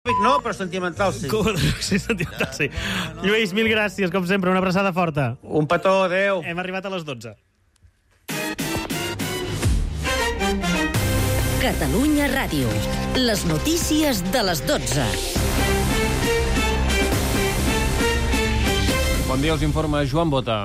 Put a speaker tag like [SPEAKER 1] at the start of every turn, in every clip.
[SPEAKER 1] No, però sentimental sí.
[SPEAKER 2] Sí, sentimental sí. Lluís, mil gràcies, com sempre, una abraçada forta.
[SPEAKER 1] Un petó, adeu.
[SPEAKER 2] Hem arribat a les 12.
[SPEAKER 3] Catalunya Ràdio. Les notícies de les 12.
[SPEAKER 4] Bon dia, us informa Joan Bota.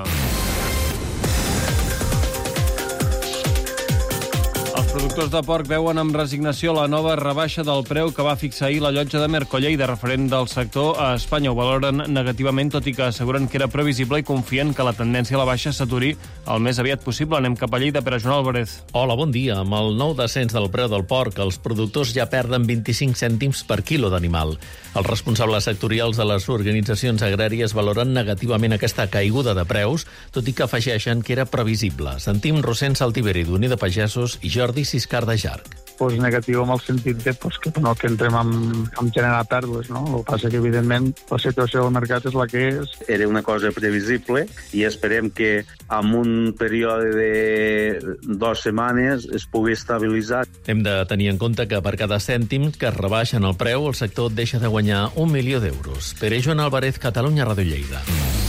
[SPEAKER 4] Els productors de porc veuen amb resignació la nova rebaixa del preu que va fixar ahir la llotja de Mercollell, de referent del sector a Espanya. Ho valoren negativament, tot i que asseguren que era previsible i confien que la tendència a la baixa s'aturi el més aviat possible. Anem cap a Lleida per a Joan Álvarez.
[SPEAKER 5] Hola, bon dia. Amb el nou descens del preu del porc, els productors ja perden 25 cèntims per quilo d'animal. Els responsables sectorials de les organitzacions agràries valoren negativament aquesta caiguda de preus, tot i que afegeixen que era previsible. Sentim Rossend Saltiveri, d'Unió de Pagesos, i Jordi Siscar de Jarc.
[SPEAKER 6] Pues negatiu en el sentit de que no que entrem en generar pèrdues, no? El que passa que, evidentment, la situació del mercat és la que és.
[SPEAKER 7] Era una cosa previsible i esperem que en un període de 2 setmanes es pugui estabilitzar.
[SPEAKER 5] Hem de tenir en compte que per cada cèntim que es rebaixen el preu, el sector deixa de guanyar 1 milió d'euros. Pere Joan Álvarez, Catalunya Ràdio Lleida.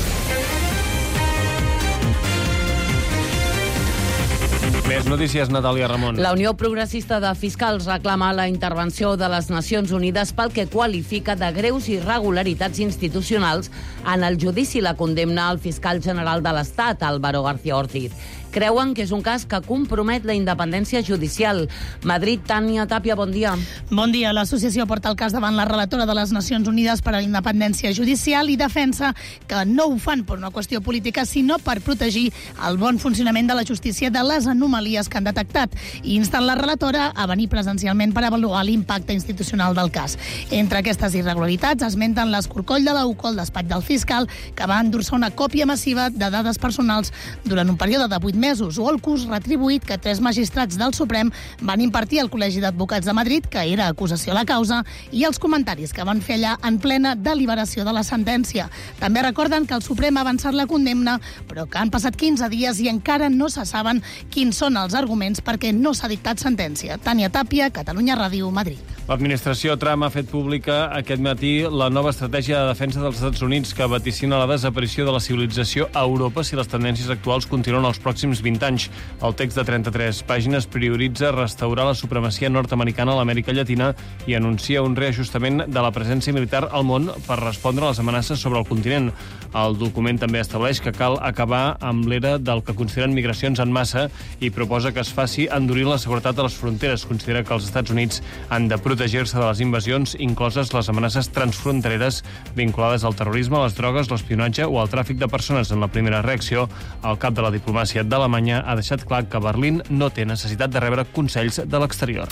[SPEAKER 4] Més notícies, Natàlia Ramon.
[SPEAKER 8] La Unió Progressista de Fiscals reclama la intervenció de les Nacions Unides pel que qualifica de greus irregularitats institucionals en el judici i la condemna al fiscal general de l'Estat, Álvaro García Ortiz. Creuen que és un cas que compromet la independència judicial. Madrid, Tània Tàpia, bon dia.
[SPEAKER 9] Bon dia. L'associació porta el cas davant la relatora de les Nacions Unides per a la independència judicial i defensa que no ho fan per una qüestió política, sinó per protegir el bon funcionament de la justícia de les anomalies que han detectat, i insten la relatora a venir presencialment per avaluar l'impacte institucional del cas. Entre aquestes irregularitats esmenten l'escorcoll de la UCO, el despatx del fiscal, que va endossar una còpia massiva de dades personals durant un període de 8 mesos, o el curs retribuït que 3 magistrats del Suprem van impartir al Col·legi d'Advocats de Madrid, que era acusació a la causa, i els comentaris que van fer allà en plena deliberació de la sentència. També recorden que el Suprem ha avançat la condemna, però que han passat 15 dies i encara no se saben quins són els arguments perquè no s'ha dictat sentència. Tània Tàpia, Catalunya Ràdio, Madrid.
[SPEAKER 4] L'administració Trump ha fet pública aquest matí la nova estratègia de defensa dels Estats Units que vaticina la desaparició de la civilització a Europa si les tendències actuals continuen els pròxims 20 anys. El text de 33 pàgines prioritza restaurar la supremacia nord-americana a l'Amèrica Llatina i anuncia un reajustament de la presència militar al món per respondre a les amenaces sobre el continent. El document també estableix que cal acabar amb l'era del que consideren migracions en massa i proposa que es faci endurint la seguretat de les fronteres. Considera que els Estats Units han de protegir-se de les invasions, incloses les amenaces transfrontereres vinculades al terrorisme, les drogues, l'espionatge o al tràfic de persones. En la primera reacció, el cap de la diplomàcia d'Alemanya ha deixat clar que Berlín no té necessitat de rebre consells de l'exterior.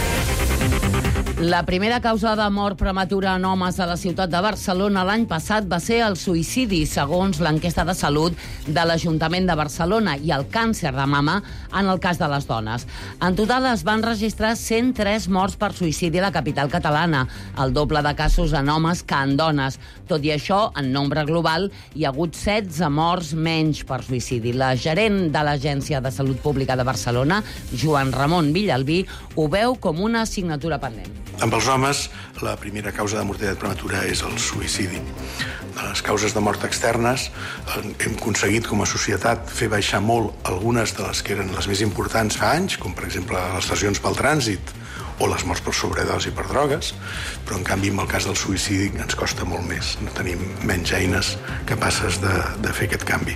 [SPEAKER 8] La primera causa de mort prematura en homes a la ciutat de Barcelona l'any passat va ser el suïcidi, segons l'enquesta de salut de l'Ajuntament de Barcelona, i el càncer de mama en el cas de les dones. En total es van registrar 103 morts per suïcidi a la capital catalana, el doble de casos en homes que en dones. Tot i això, en nombre global, hi ha hagut 16 morts menys per suïcidi. La gerent de l'Agència de Salut Pública de Barcelona, Joan Ramon Villalbí, ho veu com una assignatura pendent.
[SPEAKER 10] Amb els homes, la primera causa de mortalitat prematura és el suïcidi. De les causes de mort externes, hem aconseguit com a societat fer baixar molt algunes de les que eren les més importants fa anys, com per exemple les lesions pel trànsit o les morts per sobredosi per drogues, però en canvi en el cas del suïcidi ens costa molt més. No tenim menys eines capaces de fer aquest canvi.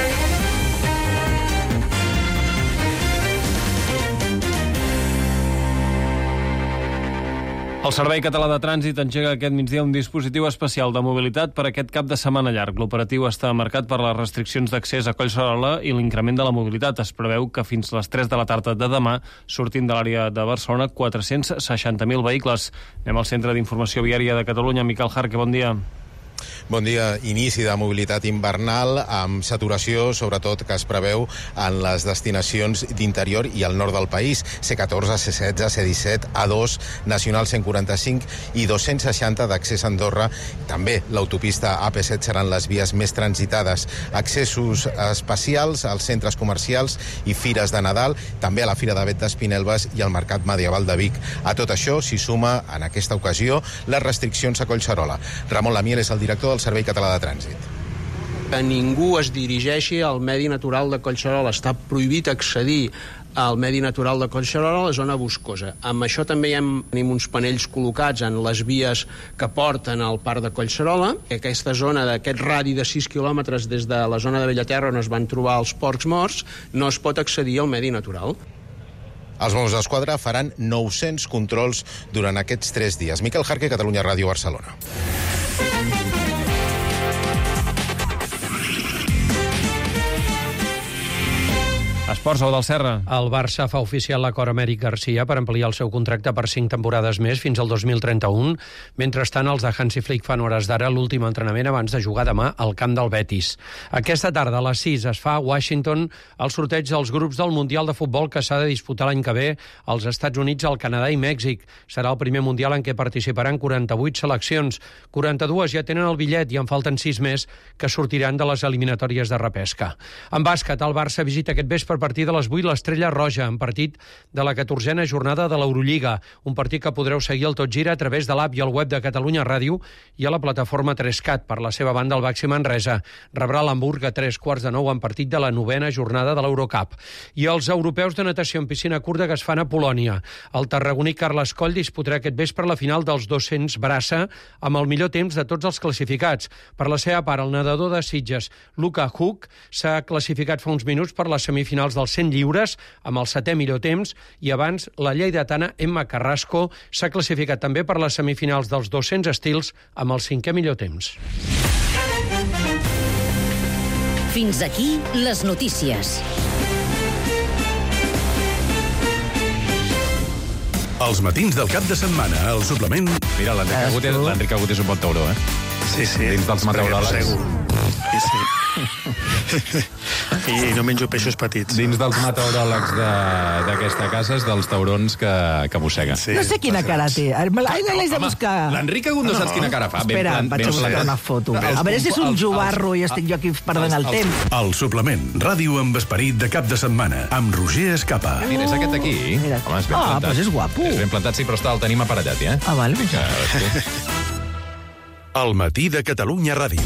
[SPEAKER 4] El Servei Català de Trànsit engega aquest migdia un dispositiu especial de mobilitat per aquest cap de setmana llarg. L'operatiu està marcat per les restriccions d'accés a Collserola i l'increment de la mobilitat. Es preveu que fins les 3 de la tarda de demà surtin de l'àrea de Barcelona 460.000 vehicles. Anem al Centre d'Informació Viària de Catalunya. Miquel Jarque, bon dia.
[SPEAKER 11] Bon dia. Inici de mobilitat invernal amb saturació, sobretot, que es preveu en les destinacions d'interior i al nord del país. C14, C16, C17, A2, Nacional 145 i 260 d'accés a Andorra. També l'autopista AP7 seran les vies més transitades. Accessos especials als centres comercials i fires de Nadal, també a la Fira d'Avet d'Espinelves i al Mercat Medieval de Vic. A tot això s'hi suma, en aquesta ocasió, les restriccions a Collserola. Ramon Lamiel és el director del Servei Català de Trànsit.
[SPEAKER 12] Que ningú es dirigeixi al medi natural de Collserola. Està prohibit accedir al medi natural de Collserola, a la zona boscosa. Amb això també tenim uns panells col·locats en les vies que porten al parc de Collserola. Aquesta zona, d'aquest radi de 6 quilòmetres des de la zona de Bellaterra on es van trobar els porcs morts, no es pot accedir al medi natural.
[SPEAKER 11] Els Mossos d'Esquadra faran 900 controls durant aquests 3 dies. Miquel Jarque, Catalunya Ràdio, Barcelona.
[SPEAKER 4] Esports, del Serra.
[SPEAKER 13] El Barça fa oficial l'acord amb Eric Garcia per ampliar el seu contracte per 5 temporades més fins al 2031. Mentrestant, els de Hansi Flick fan hores d'ara l'últim entrenament abans de jugar demà al camp del Betis. Aquesta tarda, a les 6, es fa a Washington el sorteig dels grups del Mundial de Futbol que s'ha de disputar l'any que ve als Estats Units, el Canadà i Mèxic. Serà el primer Mundial en què participaran 48 seleccions. 42 ja tenen el bitllet i en falten 6 més que sortiran de les eliminatòries de repesca. En bàsquet, el Barça visita aquest vespre a partir de les 8 l'Estrella Roja, en partit de la 14a jornada de l'Eurolliga. Un partit que podreu seguir al Tot Gira a través de l'app i el web de Catalunya Ràdio i a la plataforma 3CAT. Per la seva banda, el Baxi Manresa rebrà l'Hamburg a 8:45 en partit de la 9a jornada de l'Eurocup. I els europeus de natació en piscina curta que es fan a Polònia. El tarragoní Carles Coll disputarà aquest vespre la final dels 200 braça amb el millor temps de tots els classificats. Per la seva part, el nedador de Sitges, Luca Huck, s'ha classificat fa uns minuts per les semifinals dels 100 lliures amb el 7è millor temps i abans la lleidatana Emma Carrasco s'ha classificat també per les semifinals dels 200 estils amb el 5è millor temps.
[SPEAKER 3] Fins aquí les notícies.
[SPEAKER 14] Els matins del cap de setmana, al suplement...
[SPEAKER 15] Mira, l'Enric Agut és un bon tauró, eh?
[SPEAKER 10] Sí.
[SPEAKER 15] Dins dels meteoròlegs.
[SPEAKER 10] I no menjo peixos petits.
[SPEAKER 15] Dins dels meteoròlegs d'aquesta casa és dels taurons que mossega.
[SPEAKER 16] Sí, no sé quina cara té. Ai, no l'haig de buscar.
[SPEAKER 15] L'Enric Agut no saps quina cara fa.
[SPEAKER 16] Espera, vaig a buscar una foto. A veure si és un jovarro i estic jo aquí perdent el temps.
[SPEAKER 14] El suplement, ràdio amb esperit de cap de setmana, amb Roger Escapa.
[SPEAKER 15] Mira, és aquest aquí. Home, és ben plantat.
[SPEAKER 16] Doncs és guapo.
[SPEAKER 15] És ben plantat, sí, però el tenim aparellat, ja.
[SPEAKER 16] Ah, val.
[SPEAKER 14] El matí de Catalunya Ràdio.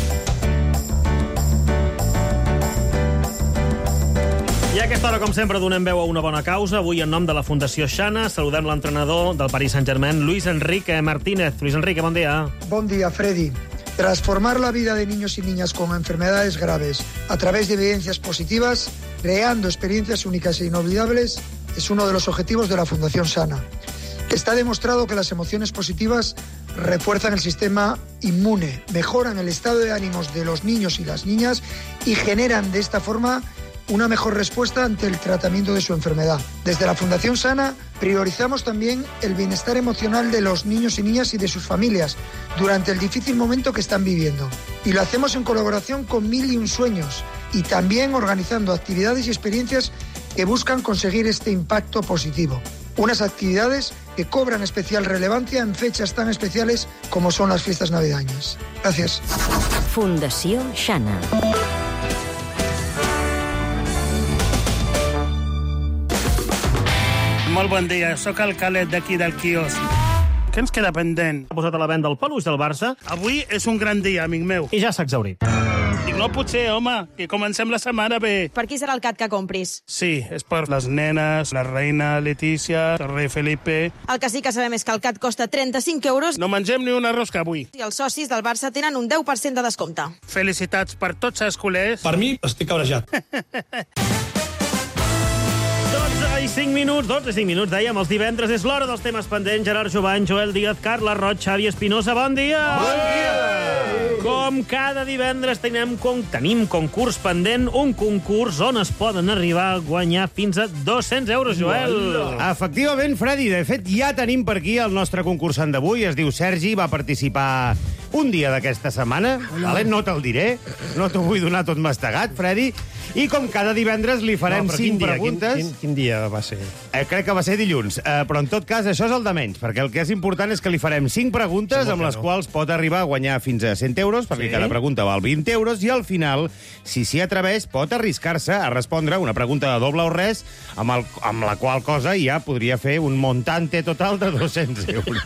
[SPEAKER 2] I a aquesta hora, com sempre, donem veu a una bona causa. Avui, en nom de la Fundació Xana, saludem l'entrenador del Paris Saint-Germain, Luis Enrique Martínez. Luis Enrique, bon dia.
[SPEAKER 17] Bon dia, Freddy. Transformar la vida de niños y niñas con enfermedades graves a través de evidencias positivas, creando experiencias únicas e inolvidables, es uno de los objetivos de la Fundación Sana. Está demostrado que las emociones positivas refuerzan el sistema inmune, mejoran el estado de ánimos de los niños y las niñas y generan de esta forma una mejor respuesta ante el tratamiento de su enfermedad. Desde la Fundación Sana priorizamos también el bienestar emocional de los niños y niñas y de sus familias durante el difícil momento que están viviendo. Y lo hacemos en colaboración con 1001 Sueños y también organizando actividades y experiencias que buscan conseguir este impacto positivo. Unas actividades que cobran especial relevancia en fechas tan especiales como son las fiestas navideñas. Gracias.
[SPEAKER 3] Fundació Xana.
[SPEAKER 1] Molt bon dia, sóc el Calet d'aquí del quiosc. Què ens queda pendent?
[SPEAKER 2] Ha posat a la venda el peluix del Barça.
[SPEAKER 1] Avui és un gran dia, amic meu.
[SPEAKER 2] I ja s'ha exhaurit.
[SPEAKER 1] Dic, no pot ser, home, que comencem la setmana bé.
[SPEAKER 18] Per qui serà el cat que compris?
[SPEAKER 1] Sí, és per les nenes, la reina Letícia, el rei Felipe...
[SPEAKER 18] El que sí que sabem és que el cat costa 35 euros.
[SPEAKER 1] No mengem ni una rosca avui.
[SPEAKER 18] I els socis del Barça tenen un 10% de descompte.
[SPEAKER 1] Felicitats per tots els culers.
[SPEAKER 19] Per mi, estic cabrejat.
[SPEAKER 2] 12 i 5 minuts, dèiem, els divendres és l'hora dels temes pendents. Gerard Jovany, Joel Díaz, Carla Roig, Xavi Espinosa, bon dia!
[SPEAKER 19] Bon dia!
[SPEAKER 2] Com cada divendres tenim concurs pendent, un concurs on es poden arribar a guanyar fins a 200 euros, Joel.
[SPEAKER 20] Efectivament, Freddy, de fet ja tenim per aquí el nostre concursant d'avui, es diu Sergi, va participar
[SPEAKER 19] un dia d'aquesta setmana, vale? No te'l diré, no t'ho vull donar tot mastegat, Freddy, i com cada divendres li farem 5 preguntes.
[SPEAKER 20] Quin dia va ser?
[SPEAKER 19] Crec que va ser dilluns, però en tot cas això és el de menys, perquè el que és important és que li farem 5 preguntes amb les quals pot arribar a guanyar fins a 100 euros, perquè cada pregunta val 20 euros, i al final, si s'hi atreveix, pot arriscar-se a respondre una pregunta de doble o res, amb la qual cosa ja podria fer un montante total de 200 euros.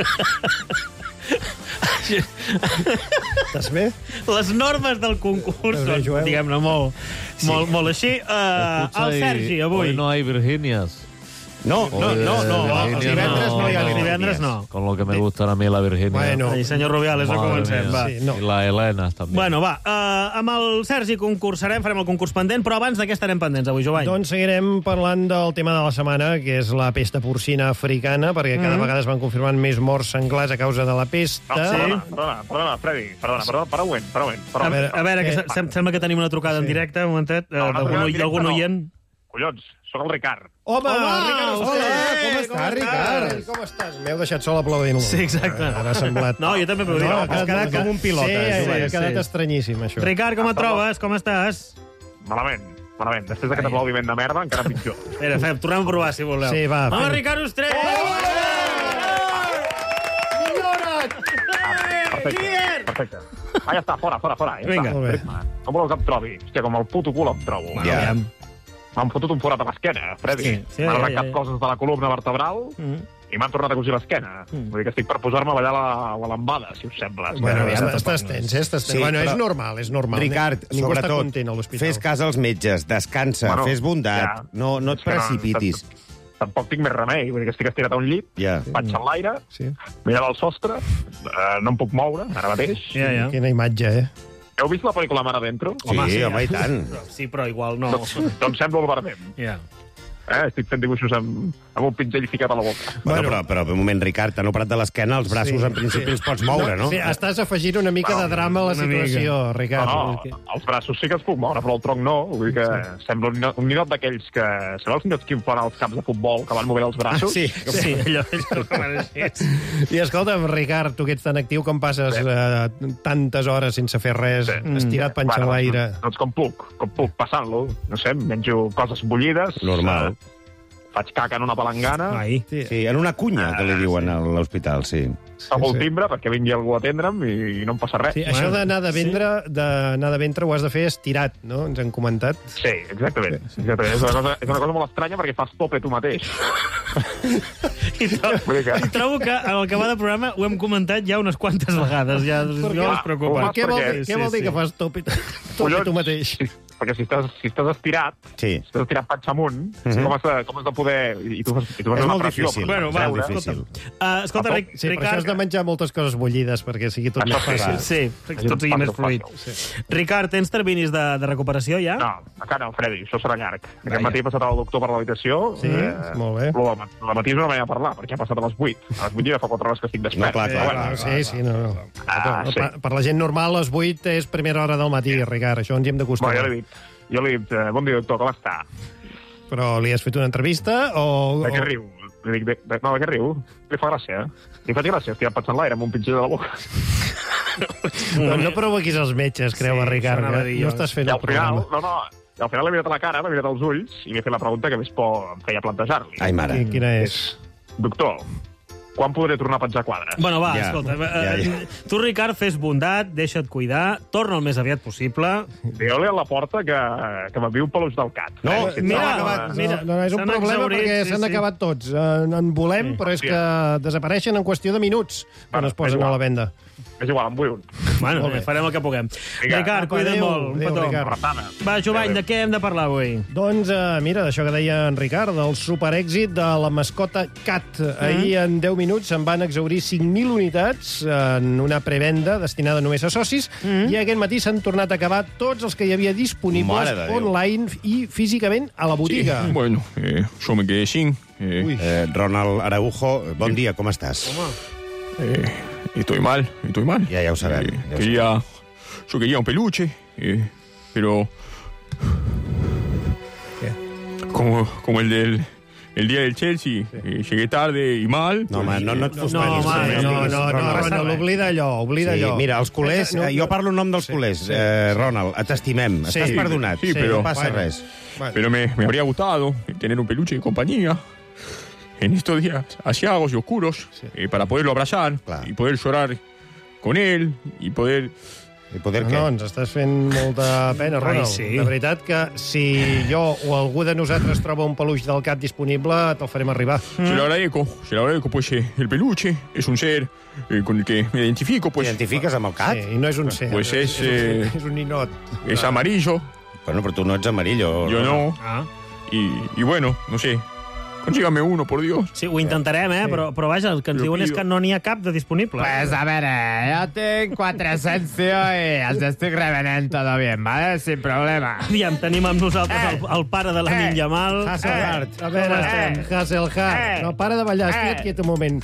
[SPEAKER 20] Estàs bé?
[SPEAKER 2] Les normes del concurs són, diguem-ne, molt així. El Sergi, avui.
[SPEAKER 21] Hoy no hay Virginias.
[SPEAKER 19] No. Els divendres no hi ha
[SPEAKER 2] divendres, no.
[SPEAKER 21] Con lo que me gustan a mí la Virginia.
[SPEAKER 2] Bueno. Ai, senyor Rubiales, no comencem, va.
[SPEAKER 21] Sí, no. I la Helena, també.
[SPEAKER 2] Bueno, va, amb el Sergi concursarem, farem el concurs pendent, però abans de què estarem pendents avui, Jovany?
[SPEAKER 20] Doncs seguirem parlant del tema de la setmana, que és la pesta porcina africana, perquè cada vegada es van confirmant més morts senglars a causa de la pesta.
[SPEAKER 22] Perdona, Freddy, para un moment.
[SPEAKER 2] A veure, que sembla que tenim una trucada en directe, un momentet, d'algun oient.
[SPEAKER 22] Collons, sóc el Ricard.
[SPEAKER 20] Home, Ricard,
[SPEAKER 19] hola, com estàs, Ricard?
[SPEAKER 20] Com estàs? M'heu deixat sol aplaudint-lo.
[SPEAKER 2] Sí, exacte.
[SPEAKER 20] Ara ha semblat...
[SPEAKER 2] No, jo també m'ho dic.
[SPEAKER 19] Has quedat com un pilot.
[SPEAKER 20] Sí, ha quedat estranyíssim, això.
[SPEAKER 2] Ricard, com et trobes? Com estàs?
[SPEAKER 22] Malament. Després d'aquest aplaudiment de merda, encara pitjor.
[SPEAKER 2] Espera, tornem a provar, si voleu.
[SPEAKER 20] Sí, va.
[SPEAKER 2] Home, Ricard Ostrell!
[SPEAKER 22] Perfecte. Ja està, fora.
[SPEAKER 2] Vinga.
[SPEAKER 22] Com voleu que em trobi? Hòstia, com el puto cul em trobo. M'han fotut un forat a l'esquena, Freddy. M'han arrencat coses de la columna vertebral i m'han tornat a cosir l'esquena. Vull dir que estic per posar-me a ballar la lambada, si us sembla.
[SPEAKER 20] Bueno, estàs tens, estàs tens. Bueno, és normal.
[SPEAKER 19] Ricard, sobretot, fes cas als metges, descansa, fes bondat, no et precipitis.
[SPEAKER 22] Tampoc tinc més remei, vull dir que estic estirat a un llit, vaig a l'aire, mirant el sostre, no em puc moure, ara mateix.
[SPEAKER 20] Quina imatge,
[SPEAKER 22] Heu vist la pel·lícula Mar Adentro?
[SPEAKER 19] Home, i tant.
[SPEAKER 2] Sí, però igual no.
[SPEAKER 22] Doncs sembla el Bardem. Estic fent dibuixos amb un pinzell ficat a la boca.
[SPEAKER 19] Bueno, però un moment, Ricard, t'han operat de l'esquena, els braços en principi els pots moure, no?
[SPEAKER 20] Sí, estàs afegint una mica de drama a la situació, Ricard.
[SPEAKER 22] No, els braços sí que els puc moure, però el tronc no. Vull dir que sembla un ninot d'aquells que... Sabeu els ninots que inflen als camps de futbol, que van movent els braços?
[SPEAKER 2] Sí, allò
[SPEAKER 20] I escolta'm, Ricard, tu que ets tan actiu, com passes tantes hores sense fer res, estirat panxa a l'aire?
[SPEAKER 22] Doncs com puc, passant-lo. No sé, menjo coses bullides.
[SPEAKER 19] Normal.
[SPEAKER 22] Faig caca en una palangana.
[SPEAKER 19] Sí, en una cunya, que li diuen a l'hospital, sí.
[SPEAKER 22] Toco el timbre perquè vingui algú a atendre'm i no em passa res.
[SPEAKER 20] Sí, això d'anar de ventre ho has de fer estirat, no? Ens han comentat.
[SPEAKER 22] Sí, exactament. És una cosa molt estranya perquè fas tope tu mateix.
[SPEAKER 2] I trobo que en el que va de programa ho hem comentat ja unes quantes vegades. Ja no us preocupa.
[SPEAKER 20] Què vol dir que fas tope tu mateix?
[SPEAKER 22] Perquè si estàs estirat, panxa amunt, com has de poder... I tu fas una pressió.
[SPEAKER 2] Bueno, va, difícil. Escolta,
[SPEAKER 20] Ricard... Per això has de menjar moltes coses bullides, perquè sigui tot més fàcil.
[SPEAKER 2] Sí, perquè tot sigui més fluid. Ricard, tens terminis de recuperació ja?
[SPEAKER 22] No, encara no, Freddy, això serà llarg. Aquest matí he passat el doctor per l'habitació.
[SPEAKER 20] Sí, molt bé.
[SPEAKER 22] La matí és una manera de parlar, perquè ha passat a les 8. A les 8 ja fa 4 hores que estic despert.
[SPEAKER 20] Sí, no. Per la gent normal, les 8 és primera hora del matí, Ricard, això ens hi hem d'acostumar.
[SPEAKER 22] Jo li he dit, bon dia, doctor, com està?
[SPEAKER 20] Però li has fet una entrevista o...
[SPEAKER 22] De què riu? Li dic, no, de què riu? Li fa gràcia, Li faig gràcia, estic pensant l'aire amb un pitjor de la boca.
[SPEAKER 20] No provoquis els metges, creu, Ricard, no estàs fent el programa.
[SPEAKER 22] I al final l'he mirat a la cara, m'he mirat als ulls i m'he fet la pregunta que més por em feia plantejar-li.
[SPEAKER 19] Ai, mare.
[SPEAKER 20] Quina és?
[SPEAKER 22] Doctor, quan podré tornar a penjar quadres?
[SPEAKER 2] Bueno, va, escolta. Tu, Ricard, fes bondat, deixa't cuidar, torna el més aviat possible.
[SPEAKER 22] Digueu-li a la porta que m'enviï un peluix del cat.
[SPEAKER 2] No, mira,
[SPEAKER 20] no, és un problema perquè s'han acabat tots. En volem, però és que desapareixen en qüestió de minuts quan es posen a la venda.
[SPEAKER 22] És igual, en vull un.
[SPEAKER 2] Bueno, farem el que puguem. Ricard, cuida't molt. Un petó. Va, Jovany, de què hem de parlar avui?
[SPEAKER 20] Doncs, mira, d'això que deia en Ricard, del superèxit de la mascota Cat. Ahir, en 10 minuts, se'n van exhaurir 5.000 unitats en una prevenda destinada només a socis, i aquest matí s'han tornat a acabar tots els que hi havia disponibles online i físicament a la botiga.
[SPEAKER 23] Sí, bueno, yo me quedé sin.
[SPEAKER 19] Ronald Araujo, bon dia, com estàs?
[SPEAKER 23] Estoy mal.
[SPEAKER 19] Ja ho sabem.
[SPEAKER 23] Yo quería un peluche, pero... ¿Qué? Como el el día del Chelsea. Llegué tarde y mal.
[SPEAKER 19] No, home, no et
[SPEAKER 20] No,
[SPEAKER 19] suspenis.
[SPEAKER 20] Ronald, oblida allò.
[SPEAKER 19] Mira, els culers, jo parlo en nom dels culers, Ronald, t'estimem, estàs perdonat, no passa res.
[SPEAKER 23] Pero me habría gustado tener un peluche de compañía en estos días asiagos y oscuros para poderlo abrazar y poder llorar con él y poder...
[SPEAKER 20] No, ens estàs fent molta pena, Ronald. De veritat que si jo o algú de nosaltres troba un peluix del Cat disponible, te'l farem arribar.
[SPEAKER 23] Se lo agradezco, pues el peluche es un ser con el que me identifico, pues...
[SPEAKER 19] ¿T'identifiques amb el Cat?
[SPEAKER 20] Sí, i no és un ser.
[SPEAKER 23] Pues és
[SPEAKER 20] un ninot.
[SPEAKER 23] Es amarillo.
[SPEAKER 19] Bueno, però tu no ets amarillo.
[SPEAKER 23] Yo no. Y bueno, no sé... Consígame uno, por Dios.
[SPEAKER 2] Sí, ho intentarem, però vaja, el que ens diuen és que no n'hi ha cap de disponible.
[SPEAKER 5] Pues a veure, jo tinc 400, tio, i els estic revenent todo bien, ¿vale? Sin problema.
[SPEAKER 2] Aviam, tenim amb nosaltres el pare de la Yamal.
[SPEAKER 20] Hasselhart. A veure, Hasselhart. No, para de ballar, estic quiet un moment.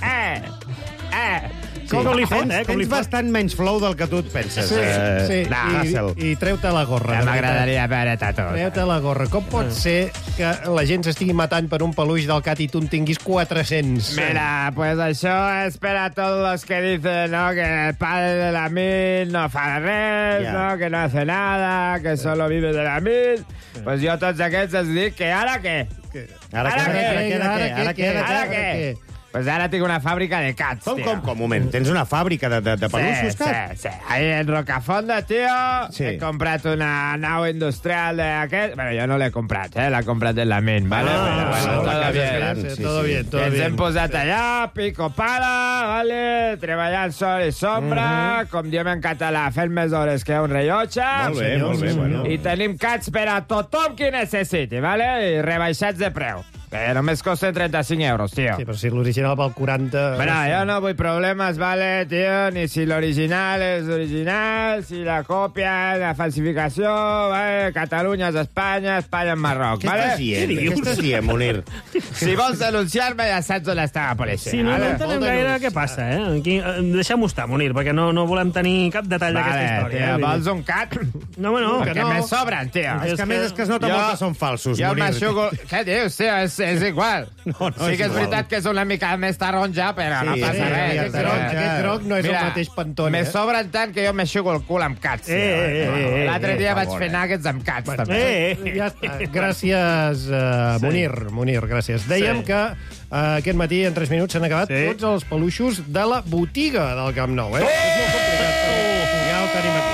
[SPEAKER 19] Com li fot, tens bastant menys flow del que tu et penses.
[SPEAKER 20] Sí. I treu-te la gorra.
[SPEAKER 5] M'agradaria veure-te tot.
[SPEAKER 20] Treu-te la gorra. Com pot ser que la gent s'estigui matant per un peluix del Cat i tu en tinguis 400?
[SPEAKER 5] Mira, pues això és per a tots los que dicen, ¿no? Que el padre de la mil no fa res, ¿no? Que no hace nada, que solo vive de la mil. Pues jo tots aquests els dic que ara què? Ara què? Pues ara tinc una fàbrica de cats, tio.
[SPEAKER 19] Com? Un moment, tens una fàbrica de peluixos, Cat?
[SPEAKER 5] Sí. Ahí en Rocafonda, tio, he comprat una nau industrial d'aquest... Bueno, jo no l'he comprat, l'ha comprat en la ment, ¿vale?
[SPEAKER 20] Todo bien.
[SPEAKER 5] Ens hem posat allà, pico pala, ¿vale? Treballant sol i sombra, com diem en català, fent més hores que un rellotge.
[SPEAKER 19] Molt bé.
[SPEAKER 5] I tenim cats per a tothom qui necessiti, ¿vale? I rebaixats de preu. Només costa 35 euros, tio.
[SPEAKER 20] Sí, però si l'original val 40...
[SPEAKER 5] Bueno, jo no vull problemes, vale, tio, ni si l'original és original, si la còpia és la falsificació, vale, Catalunya és Espanya, Espanya és Marroc, vale?
[SPEAKER 19] Què estàs dient, Munir?
[SPEAKER 5] Si vols denunciar-me, ja saps on està la policia,
[SPEAKER 2] sí, no
[SPEAKER 5] vale?
[SPEAKER 2] No entenem gaire què passa, Aquí, deixem-ho estar, Munir, perquè no volem tenir cap detall d'aquesta història.
[SPEAKER 5] Tio, vols un cat?
[SPEAKER 2] No,
[SPEAKER 5] perquè me sobren, tio.
[SPEAKER 19] És que a més es nota molt que són falsos,
[SPEAKER 5] Munir. Jo m'aixugo... Què dius, tio? És igual. Sí que és veritat que és una mica més taronja, però no passa res.
[SPEAKER 20] Aquest groc no és el mateix Pantone.
[SPEAKER 5] Me sobren tant que jo m'aixugo el cul amb cats. L'altre dia vaig fer nuggets amb cats, també.
[SPEAKER 20] Ja està. Gràcies, Munir, gràcies. Dèiem que aquest matí, en 3 minuts, s'han acabat tots els peluixos de la botiga del Camp Nou. És molt complicat. Ja ho tenim aquí.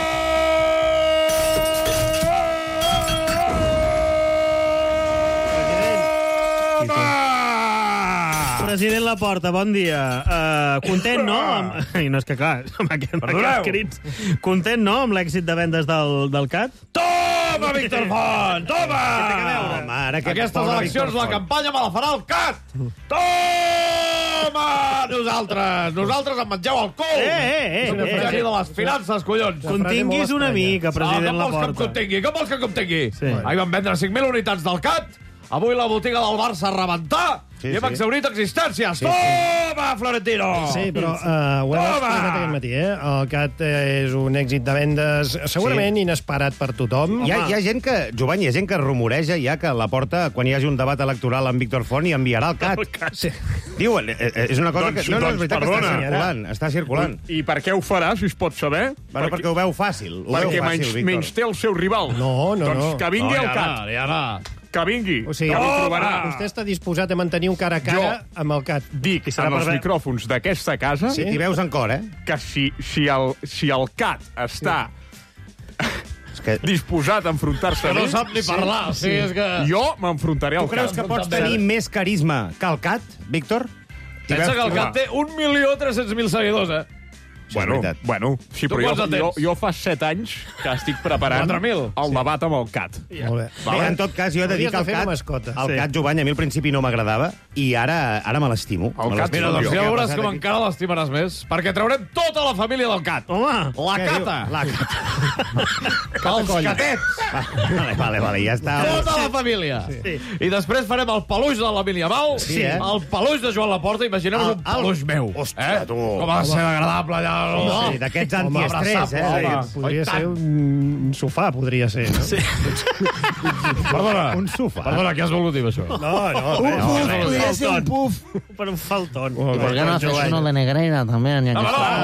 [SPEAKER 2] President Laporta, bon dia. Content, no? I no és que, clar, amb aquests crits. Content, no?, amb l'èxit de vendes del Cat?
[SPEAKER 6] Toma, Víctor Font! Toma! Aquestes eleccions, la campanya me la farà el Cat! Toma! Nosaltres em mengeu el cul! Som de les finances, collons!
[SPEAKER 2] Continguis una mica, president Laporta.
[SPEAKER 6] Com vols que contingui? Ahir van vendre 5.000 unitats del Cat, avui la botiga del Barça a rebentar, i hem exhaurit existències. Toma, Florentino!
[SPEAKER 20] Sí, però ho hem explicat aquest matí, El Cat és un èxit de vendes segurament inesperat per tothom.
[SPEAKER 19] Hi ha gent que, Jovany, hi ha gent que rumoreja ja que Laporta, quan hi hagi un debat electoral amb Víctor Font, hi enviarà el Cat. Diuen, és una cosa que... No, és veritat que està circulant.
[SPEAKER 23] I per què ho farà, si es pot saber?
[SPEAKER 19] Bueno, perquè ho veu fàcil.
[SPEAKER 23] Perquè menys té el seu rival.
[SPEAKER 20] No.
[SPEAKER 23] Doncs que vingui el Cat. Que vingui,
[SPEAKER 20] o sigui,
[SPEAKER 23] que ho trobarà.
[SPEAKER 20] Vostè està disposat a mantenir un cara a cara amb el Cat.
[SPEAKER 23] Dic en els micròfons d'aquesta casa...
[SPEAKER 19] Si t'hi veus en cor,
[SPEAKER 23] que si el Cat està disposat a enfrontar-se a mi...
[SPEAKER 6] no sap ni parlar.
[SPEAKER 23] Jo m'enfrontaré al Cat.
[SPEAKER 19] Tu creus que pots tenir més carisma que el Cat, Víctor?
[SPEAKER 6] Pensa que el Cat té 1.300.000 seguidors,
[SPEAKER 23] Bueno, sí, però jo fa 7 anys que estic preparant el debat amb el Cat.
[SPEAKER 19] Molt bé. En tot cas, jo he de dir que el Cat, Jovany, a mi al principi no m'agradava i ara me l'estimo.
[SPEAKER 6] Mira, doncs ja veuràs com encara l'estimaràs més, perquè traurem tota la família del Cat.
[SPEAKER 2] Home!
[SPEAKER 6] La Cata! Els Catets!
[SPEAKER 19] Vale, ja està.
[SPEAKER 6] Tota la família! I després farem el peluix de l'Emília Val, el peluix de Joan Laporta, imaginem-vos un peluix meu.
[SPEAKER 19] Hòstia, tu!
[SPEAKER 6] Com ha de ser agradable allà.
[SPEAKER 19] Sí, d'aquests antiestrès,
[SPEAKER 20] Podria ser un sofà, podria ser, no?
[SPEAKER 2] Sí.
[SPEAKER 6] Perdona.
[SPEAKER 19] Un sofà.
[SPEAKER 6] Perdona, què has volgut dir, això?
[SPEAKER 1] No.
[SPEAKER 16] Un puf, podria ser un puf.
[SPEAKER 1] Per un faltón.
[SPEAKER 7] ¿Y por qué no haces uno de negrera también? Ya que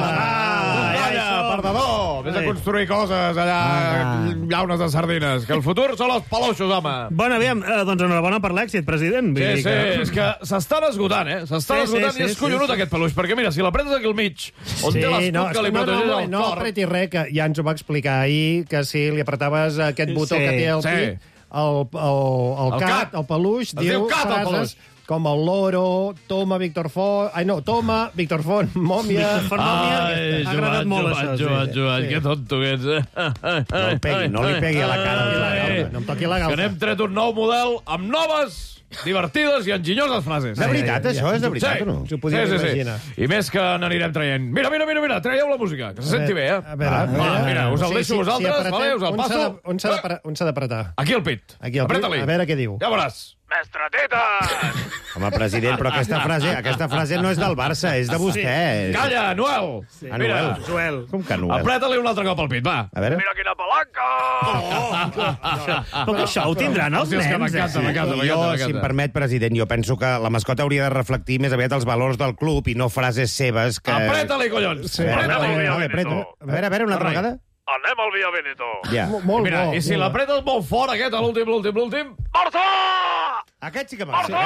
[SPEAKER 6] Perdador! Vés a construir coses allà, llaunes de sardines, que el futur són els paloixos, home.
[SPEAKER 2] Bueno, aviam, doncs enhorabona per l'èxit, president.
[SPEAKER 6] Sí, és que s'estan esgotant, S'estan esgotant i és collonut aquest peluix, perquè mira, si l'apretes aquí al mig, on té l'escut que li protegeix el cor...
[SPEAKER 20] No apreti res, que ja ens ho va explicar ahir, que si li apretaves aquest botó que té al pit, el cat, el peluix, diu frases com el loro, toma, Víctor Font... Ai, no, toma, Víctor Font, mòmia...
[SPEAKER 6] Ai, Joan, que tonto que ets,
[SPEAKER 19] No li pegui a la cara.
[SPEAKER 20] No em toqui la galta.
[SPEAKER 6] Que n'hem tret un nou model amb noves, divertides i enginyoses frases.
[SPEAKER 19] De veritat, això? És de veritat o no?
[SPEAKER 6] Sí. I més que n'anirem traient. Mira, traieu la música, que se senti bé,
[SPEAKER 20] A veure.
[SPEAKER 6] Mira, us el deixo a vosaltres, vale? Us el passo.
[SPEAKER 20] On s'ha d'apretar?
[SPEAKER 6] Aquí al pit. Apreta-li.
[SPEAKER 20] A veure què diu.
[SPEAKER 6] Ja veuràs. Mestre Tetes!
[SPEAKER 19] Home, president, però aquesta frase no és del Barça, és de vostè.
[SPEAKER 6] Calla, Noel!
[SPEAKER 19] Mira, Noel. Com que Noel?
[SPEAKER 6] Apreta-li un altre cop al pit, va.
[SPEAKER 19] A veure.
[SPEAKER 6] Mira quina palanca!
[SPEAKER 2] Però que això ho tindran els nens.
[SPEAKER 6] M'encanta.
[SPEAKER 19] Jo, si em permet, president, jo penso que la mascota hauria de reflectir més aviat els valors del club i no frases seves que...
[SPEAKER 6] Apreta-li, collons!
[SPEAKER 19] A veure, una altra vegada.
[SPEAKER 23] Anem al Via Veneto.
[SPEAKER 19] Ja.
[SPEAKER 20] Molt
[SPEAKER 6] Mira,
[SPEAKER 20] bo.
[SPEAKER 6] i si l'apretes molt fort, aquest, a l'últim... Barça!
[SPEAKER 19] Aquest sí que m'agrada.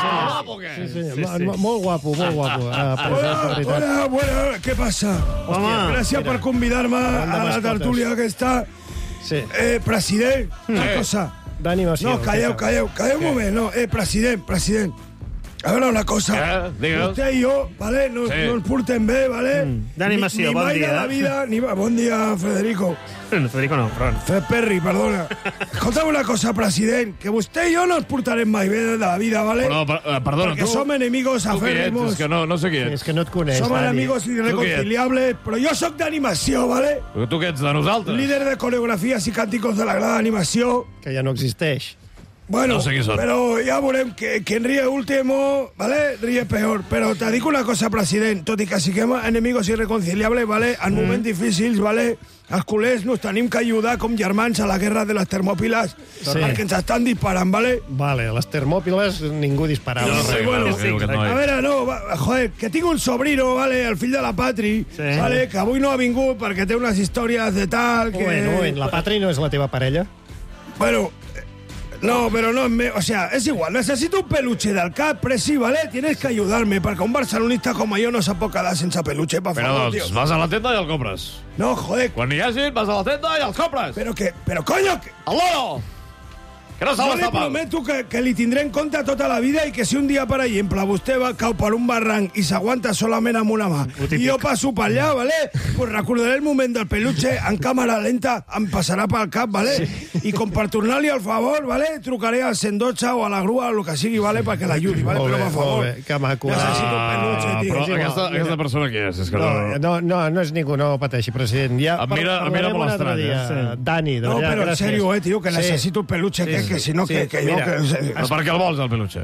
[SPEAKER 20] Molt guapo.
[SPEAKER 8] Bueno, ¿qué pasa? Hostia, gracias por convidarme a la tertulia que está.
[SPEAKER 20] Sí.
[SPEAKER 8] President, una cosa.
[SPEAKER 20] D'animació.
[SPEAKER 8] No, calleu un moment. No, president. A veure una cosa. Usted y yo, ¿vale? Nos portem bé, ¿vale?
[SPEAKER 2] D'animació, bon
[SPEAKER 8] Ni mai
[SPEAKER 2] dia.
[SPEAKER 8] de la vida, bon dia, Federico.
[SPEAKER 2] Federico no, però...
[SPEAKER 8] Fred Perry, perdona. Escolta'm una cosa, president, que vostè i jo no ens portarem mai bé de la vida, ¿vale?
[SPEAKER 6] Però, perdona,
[SPEAKER 8] Porque som enemigos aférrimos.
[SPEAKER 6] És que no sé qui ets.
[SPEAKER 20] És que no et coneix,
[SPEAKER 8] Som
[SPEAKER 20] Dani.
[SPEAKER 8] enemigos irreconciliables, però jo sóc d'animació, ¿vale?
[SPEAKER 6] Però tu què ets, de nosaltres?
[SPEAKER 8] Líder de coreografías y cánticos de la gran animación.
[SPEAKER 20] Que ja no existeix.
[SPEAKER 8] Bueno,
[SPEAKER 6] No sé qui són.
[SPEAKER 8] pero ya veremos que quien ríe último, ¿vale? Ríe peor. Pero te digo una cosa, president, tot i que siguem enemigos irreconciliables, ¿vale? En moments difícils, ¿vale? Els culers nos tenim que ajudar com germans a la guerra de les termòpiles perquè ens estan disparant, ¿vale?
[SPEAKER 20] Vale, les termòpiles ningú disparava.
[SPEAKER 8] A veure, joder, que tinc un sobrino, ¿vale? El fill de la Patri, ¿vale? Que avui no ha vingut perquè té unes històries de tal... Que...
[SPEAKER 20] Bueno, la Patri no és la teva parella?
[SPEAKER 8] Bueno... No, pero no, o sea, es igual. Necesito un peluche del Cap, Presi, ¿vale? Tienes que ayudarme, perquè un barcelonista com jo no se pot quedar sense peluche, per favor,
[SPEAKER 6] Però doncs, vas a la tenda i el compres.
[SPEAKER 8] No, joder.
[SPEAKER 6] Quan n'hi hagi, vas a la tenda i el compres.
[SPEAKER 8] Pero coño...
[SPEAKER 6] El loro! Que no se
[SPEAKER 8] Jo li
[SPEAKER 6] l'està pagant.
[SPEAKER 8] prometo que li tindré en compte tota la vida i que si un dia, per exemple, vostè cau per un barranc i s'aguanta solament amb una mà i jo passo per allà, ¿vale? Pues recordaré el moment del peluche en càmera lenta, em passarà pel cap, ¿vale? I com per tornar-li el favor, ¿vale? Trucaré al 112 o a la grua o el que sigui, ¿vale? Perquè l'ajudi, ¿vale? Però, per favor,
[SPEAKER 20] que maco.
[SPEAKER 8] necessito un peluche, tio.
[SPEAKER 6] Però aquesta persona qui és? És que
[SPEAKER 20] No és ningú, no pateixi, president. Ja
[SPEAKER 6] Em mira molt estrany.
[SPEAKER 20] Dani, de
[SPEAKER 8] No,
[SPEAKER 20] veritat,
[SPEAKER 8] però en
[SPEAKER 20] gràcies.
[SPEAKER 8] serio, tío, que necesito un peluche, que si no, que jo...
[SPEAKER 6] Però per què el vols, el peluche?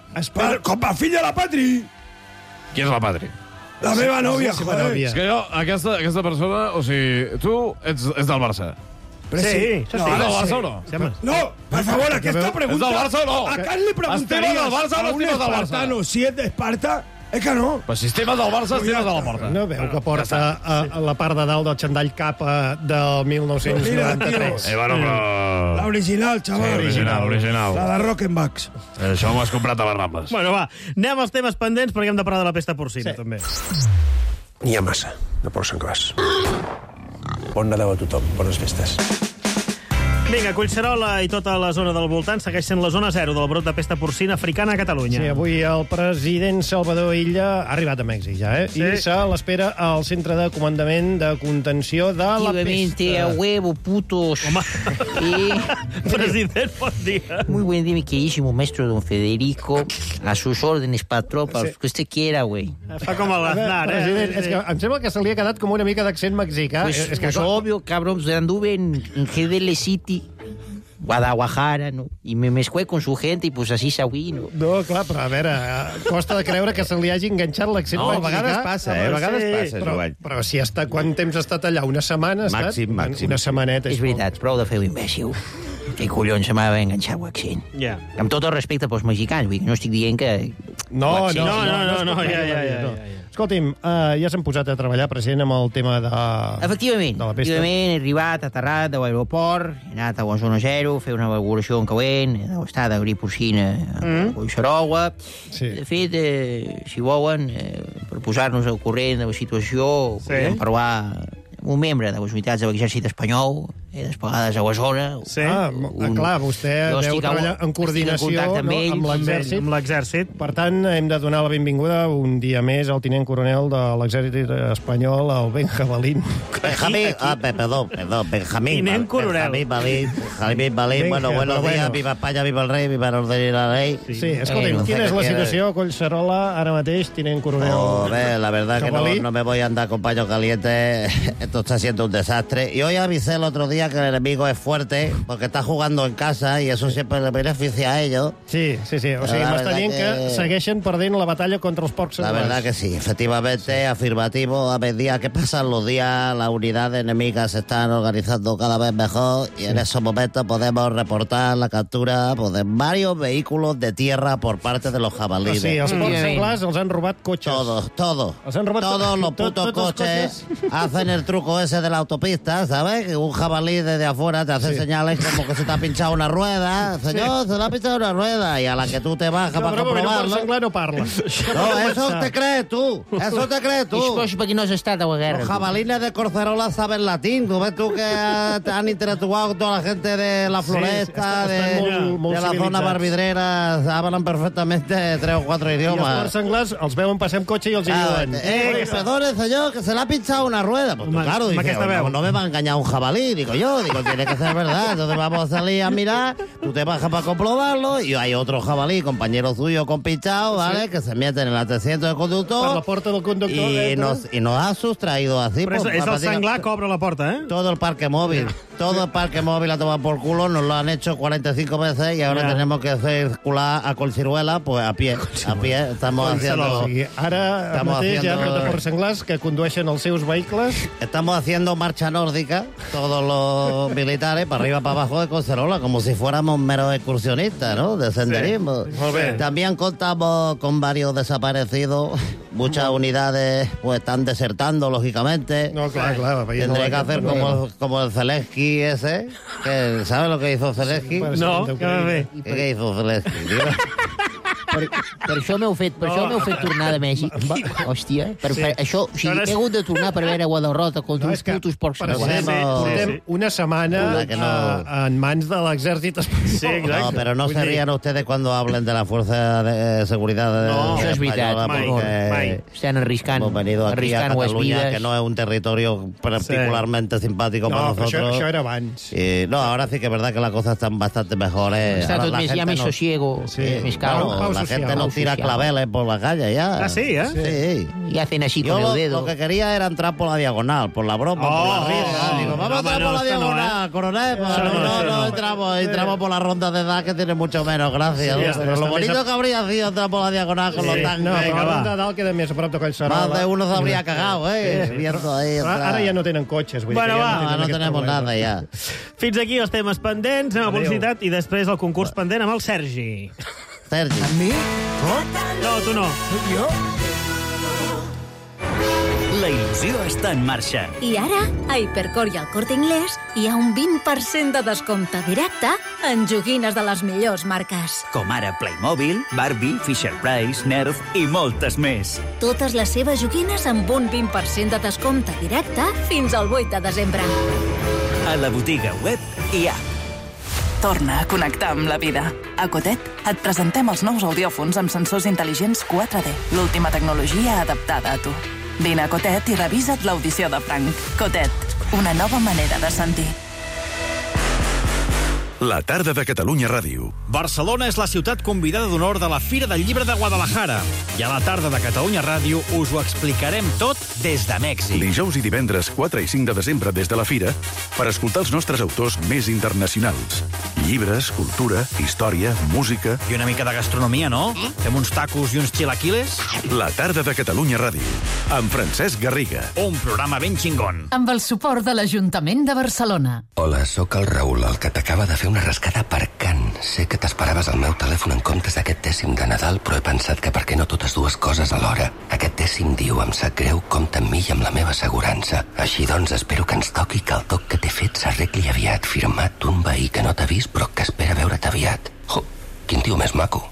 [SPEAKER 8] Com a fill de la Patri!
[SPEAKER 6] Qui és la Patri?
[SPEAKER 8] La meva nòvia, joder.
[SPEAKER 6] És que jo, aquesta persona, o sigui, tu ets del Barça.
[SPEAKER 8] Sí.
[SPEAKER 6] No, és del Barça o no?
[SPEAKER 8] No, per favor, aquesta pregunta...
[SPEAKER 6] És del Barça o no?
[SPEAKER 8] A Can li preguntaries
[SPEAKER 6] Estimes del Barça o no
[SPEAKER 8] a un
[SPEAKER 6] estimes del Barça?
[SPEAKER 8] espartano si és d'Esparta? Que no.
[SPEAKER 6] Però si estimes del Barça, estimes de la porta.
[SPEAKER 20] No veu que porta a la part de dalt del xandall capa del 1993?
[SPEAKER 6] Bueno, però...
[SPEAKER 8] L'original, xaval.
[SPEAKER 6] Sí, original.
[SPEAKER 8] La de Rockenbachs.
[SPEAKER 6] Això m'ho has comprat a les Rambles.
[SPEAKER 2] Bueno, va, anem als temes pendents perquè hem de parlar de la pesta porcina, també.
[SPEAKER 9] N'hi ha massa, de porcs en gras. Bon Nadal a tothom, bones festes.
[SPEAKER 2] Vinga, Collserola i tota la zona del voltant segueix sent la zona zero del brot de pesta porcina africana a Catalunya.
[SPEAKER 20] Sí, avui el president Salvador Illa ha arribat a Mèxic ja,
[SPEAKER 2] Sí.
[SPEAKER 20] I se l'espera al centre de comandament de contenció de la
[SPEAKER 7] Efectivamente,
[SPEAKER 20] pesta.
[SPEAKER 7] a huevo, putos.
[SPEAKER 2] President, bon dia.
[SPEAKER 7] Muy buen día, mi queridísimo maestro don Federico. A sus órdenes, patrón, para lo que usted quiera, güey.
[SPEAKER 2] Fa com l'Aznar,
[SPEAKER 20] President, és que em sembla que se li ha quedat com una mica d'accent mexicà.
[SPEAKER 7] Pues,
[SPEAKER 20] és que
[SPEAKER 7] pues obvio, cabrón, pues anduve en GDL City, Guadalajara, ¿no? Y me mezclé con su gente y pues así sabí, ¿no?
[SPEAKER 20] No, clar, però a veure, costa de creure que se li hagi enganxat l'accent
[SPEAKER 19] No, a
[SPEAKER 20] mexicà.
[SPEAKER 19] vegades passa, a vegades passa, Joan.
[SPEAKER 20] Però si quant temps ha estat allà? Una setmana ha estat?
[SPEAKER 19] Màxim.
[SPEAKER 20] Una setmaneta.
[SPEAKER 7] És veritat, prou de fer l'imbècil. Què collons se m'ha d'enganxar l'accent?
[SPEAKER 2] Ja.
[SPEAKER 7] Amb tot el respecte pels mexicans, vull dir, no estic dient que...
[SPEAKER 20] No,
[SPEAKER 2] ja.
[SPEAKER 20] Escolti'm, ja s'han posat a treballar, president, amb el tema de...
[SPEAKER 7] Efectivament, he arribat, aterrat de l'aeroport, he anat a la zona 0, fer una valoració en calent, de l'estat de grip porcina a Collserola. De fet, si volen, per posar-nos al corrent de la situació, podem parlar un membre de les unitats de l'exèrcit espanyol, desplegades a la zona.
[SPEAKER 20] Clar, vostè deu treballar en coordinació amb
[SPEAKER 2] l'exèrcit.
[SPEAKER 20] Per tant, hem de donar la benvinguda un dia més al tinent coronel de l'exèrcit espanyol, el Benjamin.
[SPEAKER 19] Benjamín.
[SPEAKER 2] Tinent coronel.
[SPEAKER 19] Benjamín Balín. Buenos días, viva España, viva el rey, viva el rey.
[SPEAKER 20] Sí, escolti'm, quina és la situació a Collserola ara mateix, tinent coronel?
[SPEAKER 19] La verdad que no me voy a andar con paño caliente. Esto está siendo un desastre. Y hoy avisé el otro día que el enemigo es fuerte porque está jugando en casa y eso siempre le beneficia a ellos.
[SPEAKER 20] Sí. O sigui, m'està dient que segueixen perdent la batalla contra els porcs senglars.
[SPEAKER 19] La verdad que sí, efectivamente, afirmativo. A medida que pasan los días, las unidades enemigas se están organizando cada vez mejor y en esos momentos podemos reportar la captura de varios vehículos de tierra por parte de los jabalíes.
[SPEAKER 20] Sí, els porcs senglars els han robat cotxes.
[SPEAKER 19] Todos.
[SPEAKER 20] Els han robat
[SPEAKER 19] todos los putos coches. Hacen el truco ese de la autopista, ¿sabes? Que un jabalí desde afuera te hace señales como que se te ha pinchado una rueda. Señor, se le ha pinchado una rueda. Y a la que tú te bajas para comprobarlo...
[SPEAKER 20] No parla.
[SPEAKER 19] No, eso te crees tú. Eso te crees tú.
[SPEAKER 7] Això perquè no has estat a la guerra.
[SPEAKER 19] Los jabalines de Collserola saben latín. ¿Tú ves tú que han interactuado con toda la gente de la floresta, de la zona barbidrera? Hablan perfectamente 3 o 4 idiomas.
[SPEAKER 20] I els porcs senglars els veuen passar amb cotxe i els diuen...
[SPEAKER 19] Perdone, señor, que se le ha pinchado una rueda. Pues claro, dije, no me va a engañar un jabalí, digo yo, tiene que ser verdad. Entonces vamos a salir a mirar, tú te bajas para comprobarlo y hay otro jabalí, compañero suyo con pinchado, ¿vale? Que se mete en el asiento del conductor.
[SPEAKER 20] Per la porta del conductor.
[SPEAKER 19] Y nos ha sustraído así.
[SPEAKER 2] Però és el senglar que obre la porta, ¿eh?
[SPEAKER 19] Todo el parque móvil. Todo el parque móvil ha tomado por culo, nos lo han hecho 45 veces y ahora tenemos que circular a Collserola, pues a pie. Estamos haciendo...
[SPEAKER 20] Ara mateix hi ha de porcs senglars que condueixen els seus vehicles.
[SPEAKER 19] Estamos haciendo marcha nórdica, todos los militares, para arriba, para abajo de Collserola, como si fuéramos meros excursionistas, ¿no? De senderismo. También contamos con varios desaparecidos. Muchas unidades pues están desertando, lógicamente.
[SPEAKER 20] No, claro.
[SPEAKER 19] Tendré que hacer como el Zelensky ese. Que, ¿sabes lo que hizo Zelensky?
[SPEAKER 2] No,
[SPEAKER 19] ¿Qué hizo Zelensky?
[SPEAKER 7] Per això m'heu fet tornar de Mèxic. Hòstia, això, o sigui, he hagut de tornar per veure la derrota contra uns putos porcs senglars.
[SPEAKER 20] Portem una setmana en mans de l'exèrcit espanyol.
[SPEAKER 19] No, pero no se rían ustedes cuando hablen de la Fuerza de Seguridad de
[SPEAKER 7] això és veritat, mai. Estan arriscant
[SPEAKER 19] hemos venido aquí a Cataluña, que no es un territorio particularmente simpático para nosotros.
[SPEAKER 20] No, això era abans.
[SPEAKER 19] No, ahora sí que es verdad que las cosas están bastante mejores.
[SPEAKER 7] Està tot més, hi ha més sosiego, més calma.
[SPEAKER 19] La gente no tira claveles por la calle ya.
[SPEAKER 2] Ah, sí, ¿eh?
[SPEAKER 19] Sí.
[SPEAKER 7] Y hacen así con el dedo.
[SPEAKER 19] Lo que quería era entrar por la diagonal, por la broma, por la risa. Digo, vamos a entrar por la diagonal, coronel. No, entramos por la ronda de edad que tiene mucho menos gracia. Pero lo bonito que habría sido entrar por la diagonal con los tanques.
[SPEAKER 20] No, però la ronda dalt queda més a prop de Collserola.
[SPEAKER 19] Más de uno se habría cagado, viendo ahí.
[SPEAKER 20] Ara ja no tenen cotxes.
[SPEAKER 2] Bueno, va,
[SPEAKER 19] no tenemos nada ja.
[SPEAKER 2] Fins aquí els temes pendents, anem a publicitat i després el concurs pendent amb el Sergi.
[SPEAKER 19] Sergi.
[SPEAKER 8] A mi?
[SPEAKER 2] No, tu no.
[SPEAKER 8] Soc jo?
[SPEAKER 4] La il·lusió està en marxa.
[SPEAKER 3] I ara, a Hipercor i al Corte Inglés hi ha un 20% de descompte directe en joguines de les millors marques.
[SPEAKER 4] Com ara Playmobil, Barbie, Fisher-Price, Nerf i moltes més.
[SPEAKER 3] Totes les seves joguines amb un 20% de descompte directe fins al 8 de desembre.
[SPEAKER 4] A la botiga web i app.
[SPEAKER 11] Torna a connectar amb la vida. A Cotet et presentem els nous audiòfons amb sensors intel·ligents 4D, l'última tecnologia adaptada a tu. Vine a Cotet i revisa't l'audició de Frank. Cotet, una nova manera de sentir.
[SPEAKER 14] La tarda de Catalunya Ràdio.
[SPEAKER 12] Barcelona és la ciutat convidada d'honor de la Fira del Llibre de Guadalajara. I a la tarda de Catalunya Ràdio us ho explicarem tot des de Mèxic.
[SPEAKER 14] Dijous i divendres 4 i 5 de desembre des de la Fira per escoltar els nostres autors més internacionals. Llibres, cultura, història, música...
[SPEAKER 12] I una mica de gastronomia, no? Fem uns tacos i uns chilaquiles?
[SPEAKER 14] La tarda de Catalunya Ràdio, amb Francesc Garriga.
[SPEAKER 12] Un programa ben xingón.
[SPEAKER 10] Amb el suport de l'Ajuntament de Barcelona.
[SPEAKER 13] Hola, sóc el Raül, el que t'acaba de fer una rascada per Can. Sé que t'esperaves el meu telèfon en comptes d'aquest dècim de Nadal, però he pensat que per què no totes dues coses alhora. Aquest dècim diu, em sap greu, compta amb mi i amb la meva assegurança. Així doncs, espero que ens toqui que el toc que t'he fet s'arregli aviat. Firmat un veí que no t'ha vist, però que espera veure't aviat. Jo, quin tio més maco.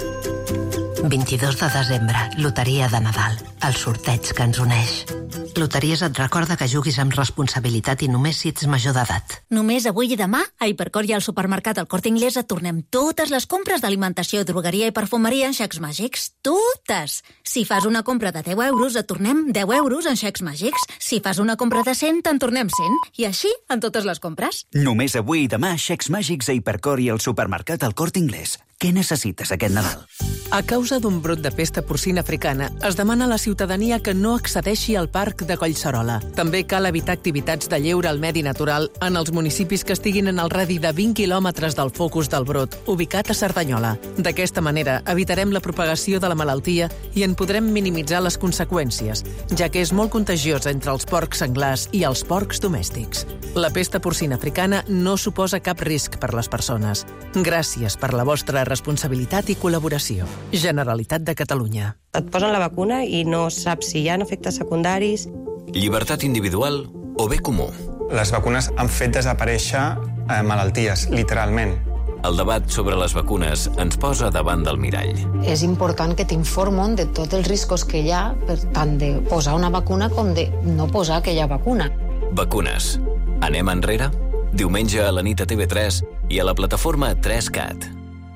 [SPEAKER 15] 22 de desembre, loteria de Nadal. El sorteig que ens uneix. Loteries et recorda que juguis amb responsabilitat i només si ets major d'edat.
[SPEAKER 3] Només avui i demà, a Hipercor i al supermercat El Corte Inglés et tornem totes les compres d'alimentació, drogueria i perfumeria en xecs màgics. Totes! Si fas una compra de 10 euros, et tornem 10 euros en xecs màgics. Si fas una compra de 100, te'n tornem 100. I així en totes les compres.
[SPEAKER 4] Només avui i demà, xecs màgics a Hipercor i al supermercat El Corte Inglés. Què necessites aquest Nadal?
[SPEAKER 24] A causa d'un brot de pesta porcina africana, es demana a la ciutadania que no accedeixi al parc de Collserola. També cal evitar activitats de lleure al medi natural en els municipis que estiguin en el radi de 20 quilòmetres del focus del brot, ubicat a Cerdanyola. D'aquesta manera, evitarem la propagació de la malaltia i en podrem minimitzar les conseqüències, ja que és molt contagiosa entre els porcs senglars i els porcs domèstics. La pesta porcina africana no suposa cap risc per les persones. Gràcies per la vostra responsabilitat i col·laboració. Generalitat de Catalunya.
[SPEAKER 25] Et posen la vacuna i no saps si hi ha efectes secundaris.
[SPEAKER 26] Llibertat individual o bé comú.
[SPEAKER 27] Les vacunes han fet desaparèixer malalties, literalment.
[SPEAKER 26] El debat sobre les vacunes ens posa davant del mirall.
[SPEAKER 28] És important que t'informen de tots els riscos que hi ha, per tant de posar una vacuna com de no posar aquella vacuna.
[SPEAKER 26] Vacunes. Anem enrere? Diumenge a la nit a TV3 i a la plataforma 3CAT.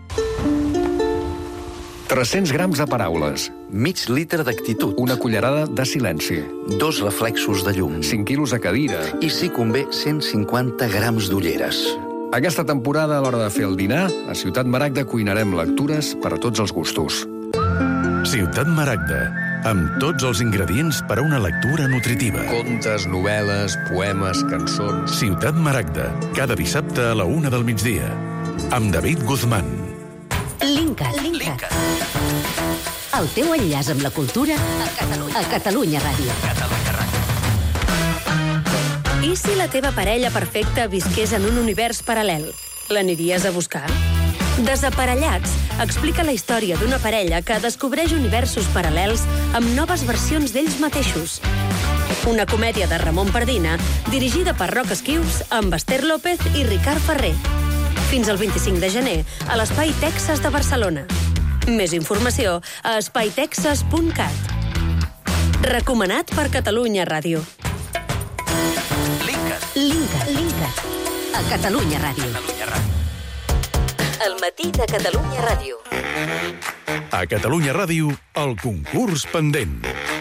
[SPEAKER 29] 300 grams de paraules.
[SPEAKER 13] Mig litre d'actitud.
[SPEAKER 29] Una cullerada de silenci.
[SPEAKER 13] 2 reflexos de llum.
[SPEAKER 29] 5 quilos de cadira.
[SPEAKER 13] I, si convé, 150 grams d'ulleres.
[SPEAKER 29] Aquesta temporada, a l'hora de fer el dinar, a Ciutat Maragda cuinarem lectures per a tots els gustos.
[SPEAKER 14] Ciutat Maragda, amb tots els ingredients per a una lectura nutritiva.
[SPEAKER 29] Contes, novel·les, poemes, cançons...
[SPEAKER 14] Ciutat Maragda, cada dissabte a la 1 del migdia. Amb David Guzmán.
[SPEAKER 15] Linkat. El teu enllaç amb la cultura a Catalunya Ràdio.
[SPEAKER 30] I si la teva parella perfecta visqués en un univers paral·lel? L'aniries a buscar? Desaparellats explica la història d'una parella que descobreix universos paral·lels amb noves versions d'ells mateixos. Una comèdia de Ramon Pardina, dirigida per Roc Esquius, amb Esther López i Ricard Ferrer. Fins al 25 de gener, a l'Espai Texas de Barcelona. Més informació a espaitexas.cat. Recomanat per Catalunya Ràdio.
[SPEAKER 15] Linkat. A Catalunya Ràdio. El matí de Catalunya Ràdio.
[SPEAKER 14] A Catalunya Ràdio, el concurs pendent.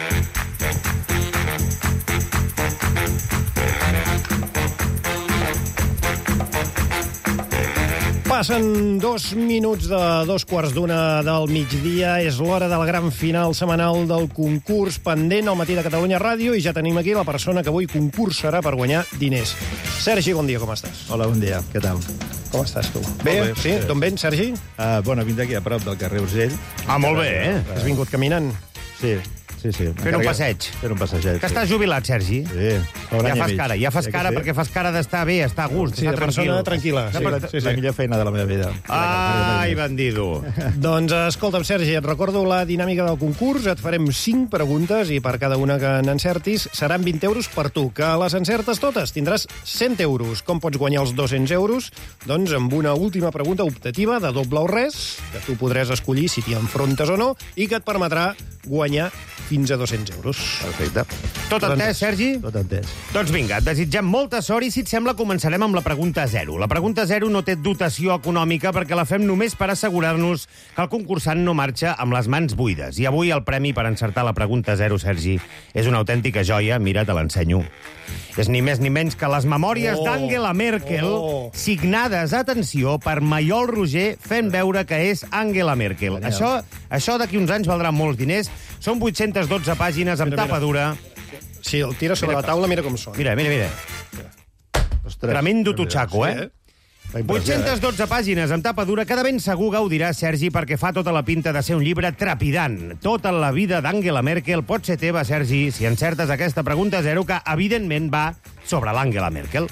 [SPEAKER 20] Passen 2 minuts de 2:15 del migdia. És l'hora del gran final setmanal del concurs pendent al matí de Catalunya Ràdio i ja tenim aquí la persona que avui concursarà per guanyar diners. Sergi, bon dia, com estàs?
[SPEAKER 31] Hola, bon dia, què tal?
[SPEAKER 20] Com estàs tu? Bé? Sí? D'on vens, Sergi?
[SPEAKER 31] Bueno, vinc d'aquí a prop del carrer Urgell.
[SPEAKER 2] Molt bé,
[SPEAKER 20] Has vingut caminant?
[SPEAKER 31] Sí.
[SPEAKER 2] Fent un passeig.
[SPEAKER 31] Fent un passeig,
[SPEAKER 2] Que estàs jubilat, Sergi?
[SPEAKER 31] Sí.
[SPEAKER 2] Ja fas cara, perquè fas cara d'estar bé, estar a gust,
[SPEAKER 20] Sí, de persona tranquil·la. Sí.
[SPEAKER 31] La millor feina de la meva vida.
[SPEAKER 2] Ai, bandido.
[SPEAKER 20] Doncs escolta'm, Sergi, et recordo la dinàmica del concurs. Et farem 5 preguntes i per cada una que n'encertis seran 20 euros per tu. Que les encertes totes tindràs 100 euros. Com pots guanyar els 200 euros? Doncs amb una última pregunta optativa de doble o res, que tu podràs escollir si t'hi enfrontes o no, i que et permetrà guanyar fins a 200 euros.
[SPEAKER 31] Perfecte.
[SPEAKER 2] Tot entès, Sergi?
[SPEAKER 31] Tot entès.
[SPEAKER 2] Doncs vinga, et desitgem molta sort i, si et sembla, començarem amb la pregunta 0. La pregunta 0 no té dotació econòmica perquè la fem només per assegurar-nos que el concursant no marxa amb les mans buides. I avui el premi per encertar la pregunta 0, Sergi, és una autèntica joia. Mira, te l'ensenyo. És ni més ni menys que les memòries d'Angela Merkel, signades, atenció, per Maiol Roger, fent veure que és Angela Merkel. Això d'aquí uns anys valdrà molts diners. Són 812 pàgines amb tapa dura.
[SPEAKER 20] Si el tira sobre la taula, mira com són.
[SPEAKER 2] Mira. Tremendo tutxaco, eh? 812 pàgines amb tapa dura que de ben segur gaudirà, Sergi, perquè fa tota la pinta de ser un llibre trepidant. Tota la vida d'Angela Merkel pot ser teva, Sergi, si encertes aquesta pregunta zero, que evidentment va sobre l'Angela Merkel.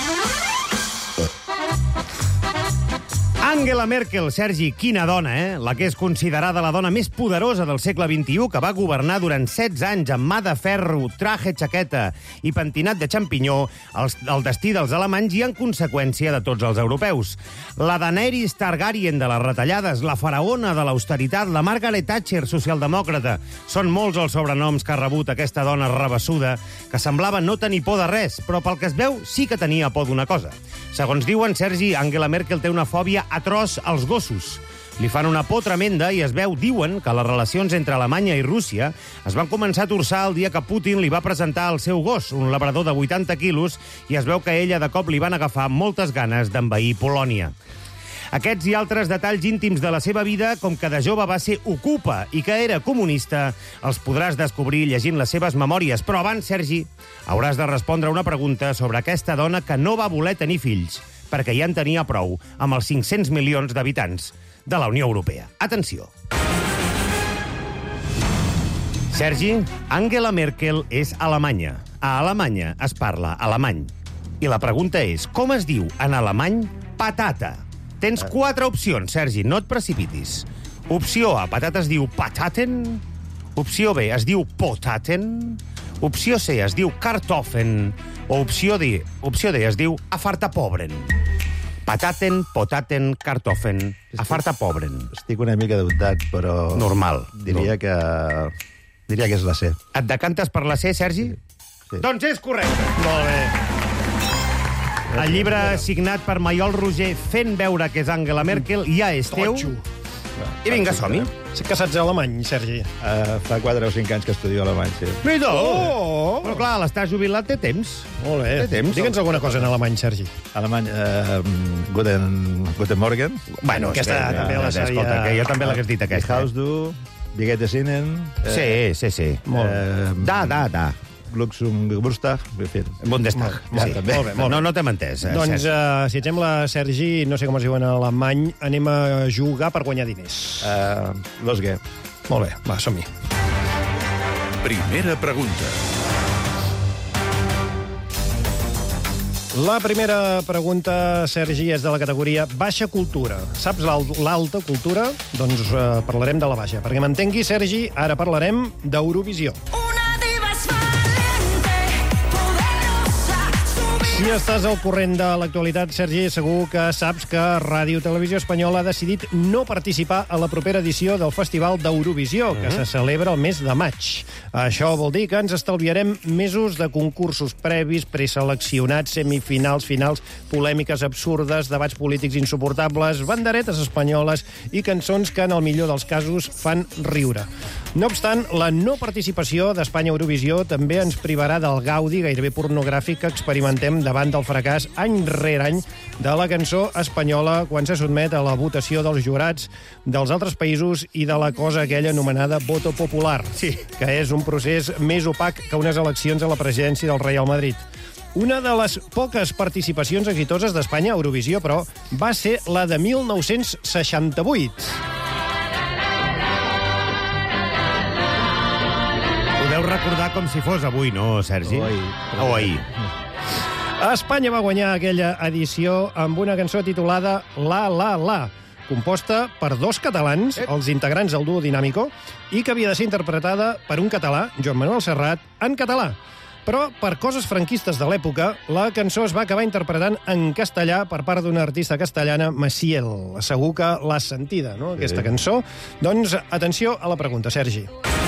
[SPEAKER 2] Angela Merkel, Sergi, quina dona, La que és considerada la dona més poderosa del segle XXI, que va governar durant 16 anys amb mà de ferro, traje, xaqueta i pentinat de xampinyó el destí dels alemanys i, en conseqüència, de tots els europeus. La Daenerys Targaryen de les retallades, la faraona de l'austeritat, la Margaret Thatcher, socialdemòcrata. Són molts els sobrenoms que ha rebut aquesta dona rabassuda, que semblava no tenir por de res, però pel que es veu sí que tenia por d'una cosa. Segons diuen, Sergi, Angela Merkel té una fòbia atroç als gossos. Li fan una por tremenda i es veu, diuen, que les relacions entre Alemanya i Rússia es van començar a torçar el dia que Putin li va presentar el seu gos, un labrador de 80 quilos, i es veu que ella de cop li van agafar moltes ganes d'envair Polònia. Aquests i altres detalls íntims de la seva vida, com que de jove va ser ocupa i que era comunista, els podràs descobrir llegint les seves memòries. Però abans, Sergi, hauràs de respondre una pregunta sobre aquesta dona que no va voler tenir fills, perquè ja en tenia prou amb els 500 milions d'habitants de la Unió Europea. Atenció! Sergi, Angela Merkel és alemanya. A Alemanya es parla alemany. I la pregunta és, com es diu en alemany patata? Tens 4 opcions, Sergi, no et precipitis. Opció A, patata es diu pataten. Opció B, es diu potaten. Opció C, es diu kartoffeln. O opció D, es diu afartapobren. Pataten, potaten, kartoffeln, afartapobren.
[SPEAKER 31] Estic una mica dubtat, però...
[SPEAKER 2] Normal.
[SPEAKER 31] Diria que és la C.
[SPEAKER 2] Et decantes per la C, Sergi? Sí. Doncs és correcte. Molt bé. El llibre signat per Maiol Roger fent veure que és Angela Merkel ja és teu. I vinga, som-hi.
[SPEAKER 20] Sí que saps alemany, Sergi.
[SPEAKER 31] Fa 4 o 5 anys que estudio alemany, sí.
[SPEAKER 2] Mira! Però clar, l'estàs jubilat, té temps.
[SPEAKER 20] Molt bé. Digue'ns alguna cosa en alemany, Sergi.
[SPEAKER 31] Alemany, Guten Morgen.
[SPEAKER 2] Bueno, aquesta també la sabia. Escolta, que jo també l'hagués dit aquesta.
[SPEAKER 31] Haus du, wie geht es Ihnen?
[SPEAKER 2] Sí. Da.
[SPEAKER 31] Glucksum Geburtstag,
[SPEAKER 2] Bundestag. Sí.
[SPEAKER 31] Molt bé.
[SPEAKER 2] No t'hem entès.
[SPEAKER 20] Doncs, si et sembla, Sergi, no sé com es diu en alemany, anem a jugar per guanyar diners.
[SPEAKER 31] Losge.
[SPEAKER 20] Molt bé, va, som-hi.
[SPEAKER 14] Primera pregunta.
[SPEAKER 20] La primera pregunta, Sergi, és de la categoria baixa cultura. Saps l'alta cultura? Doncs parlarem de la baixa. Perquè m'entengui, Sergi, ara parlarem d'Eurovisió. Si estàs al corrent de l'actualitat, Sergi, segur que saps que Ràdio Televisió Espanyola ha decidit no participar a la propera edició del Festival d'Eurovisió, que se celebra el mes de maig. Això vol dir que ens estalviarem mesos de concursos previs, preseleccionats, semifinals, finals, polèmiques absurdes, debats polítics insuportables, banderetes espanyoles i cançons que, en el millor dels casos, fan riure. No obstant, la no participació d'Espanya a Eurovisió també ens privarà del gaudi gairebé pornogràfic que experimentem davant del fracàs any rere any de la cançó espanyola quan se sotmet a la votació dels jurats dels altres països i de la cosa aquella anomenada voto popular, que és un procés més opac que unes eleccions a la presidència del Real Madrid. Una de les poques participacions exitoses d'Espanya a Eurovisió, però, va ser la de 1968.
[SPEAKER 2] Podeu recordar com si fos avui, no, Sergi? O ahir.
[SPEAKER 20] Espanya va guanyar aquella edició amb una cançó titulada La La La, composta per 2 catalans, els integrants del duo Dinámico, i que havia de ser interpretada per un català, Joan Manuel Serrat, en català. Però, per coses franquistes de l'època, la cançó es va acabar interpretant en castellà per part d'una artista castellana, Maciel. Segur que l'has sentida, no?, aquesta cançó. Doncs, atenció a la pregunta, Sergi.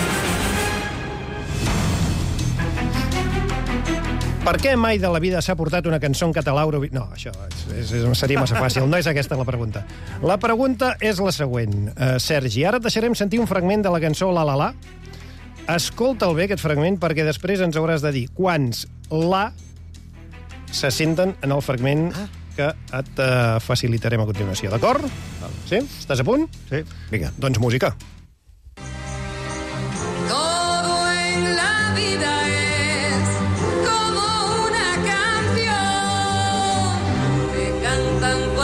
[SPEAKER 20] Per què mai de la vida s'ha portat una cançó en català a Eurovisió? No, això seria massa fàcil. No és aquesta la pregunta. La pregunta és la següent. Sergi, ara et deixarem sentir un fragment de la cançó La La La. Escolta'l bé, aquest fragment, perquè després ens hauràs de dir quants la se senten en el fragment que et facilitarem a continuació. D'acord? Sí? Estàs a punt?
[SPEAKER 31] Sí.
[SPEAKER 2] Vinga.
[SPEAKER 20] Doncs música.
[SPEAKER 1] Todo en la vida como una canción que cantan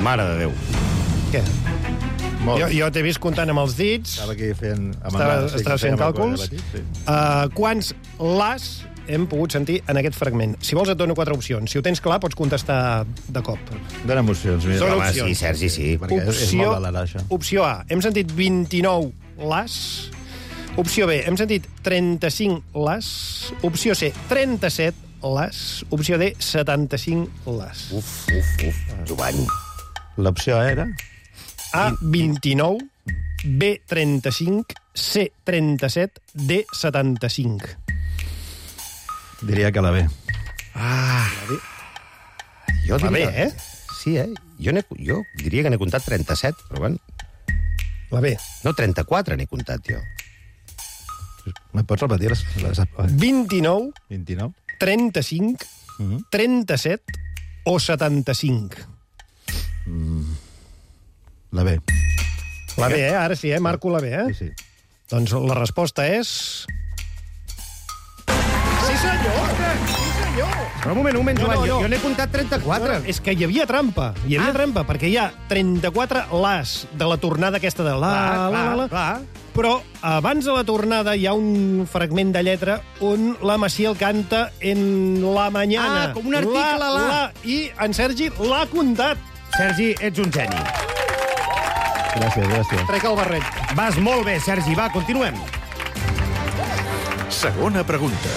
[SPEAKER 2] Mare de Déu.
[SPEAKER 20] Què? Jo t'he vist comptant amb els dits.
[SPEAKER 31] Estava aquí fent...
[SPEAKER 20] Estava fent càlculs. Quants las hem pogut sentir en aquest fragment? Si vols et dono 4 opcions. Si ho tens clar, pots contestar de cop.
[SPEAKER 31] Dóna'm opcions.
[SPEAKER 20] Són opcions.
[SPEAKER 2] Sí, Sergi, sí.
[SPEAKER 31] És molt de l'ala, això.
[SPEAKER 20] Opció A, hem sentit 29 las. Opció B, hem sentit 35 las. Opció C, 37 las. Opció D, 75 las.
[SPEAKER 2] Uf. Jovany.
[SPEAKER 31] L'opció A era?
[SPEAKER 20] A, 29. B, 35. C, 37. D, 75.
[SPEAKER 31] Diria que la B.
[SPEAKER 2] Jo
[SPEAKER 20] La B,
[SPEAKER 2] diria... Sí, Jo diria que n'he comptat 37, però bueno...
[SPEAKER 20] La B.
[SPEAKER 2] No, 34 n'he comptat, jo.
[SPEAKER 31] Me pots repetir les...
[SPEAKER 20] 29,
[SPEAKER 31] 29,
[SPEAKER 20] 35, 37 o 75.
[SPEAKER 31] La B.
[SPEAKER 20] La B, Ara sí, marco la B,
[SPEAKER 31] Sí.
[SPEAKER 20] Doncs la resposta és... Sí, senyor! Sí, senyor!
[SPEAKER 2] Però un moment, Joan, jo n'he comptat 34.
[SPEAKER 20] És que hi havia trampa. Hi havia trampa, perquè hi ha 34 las de la tornada aquesta de la. Però abans de la tornada hi ha un fragment de lletra on la Maciel canta en la mañana.
[SPEAKER 2] Com un article, la.
[SPEAKER 20] I en Sergi l'ha comptat.
[SPEAKER 2] Sergi, ets un geni.
[SPEAKER 31] Gràcies.
[SPEAKER 20] Trec el barret.
[SPEAKER 2] Vas molt bé, Sergi. Va, continuem.
[SPEAKER 14] Segona pregunta.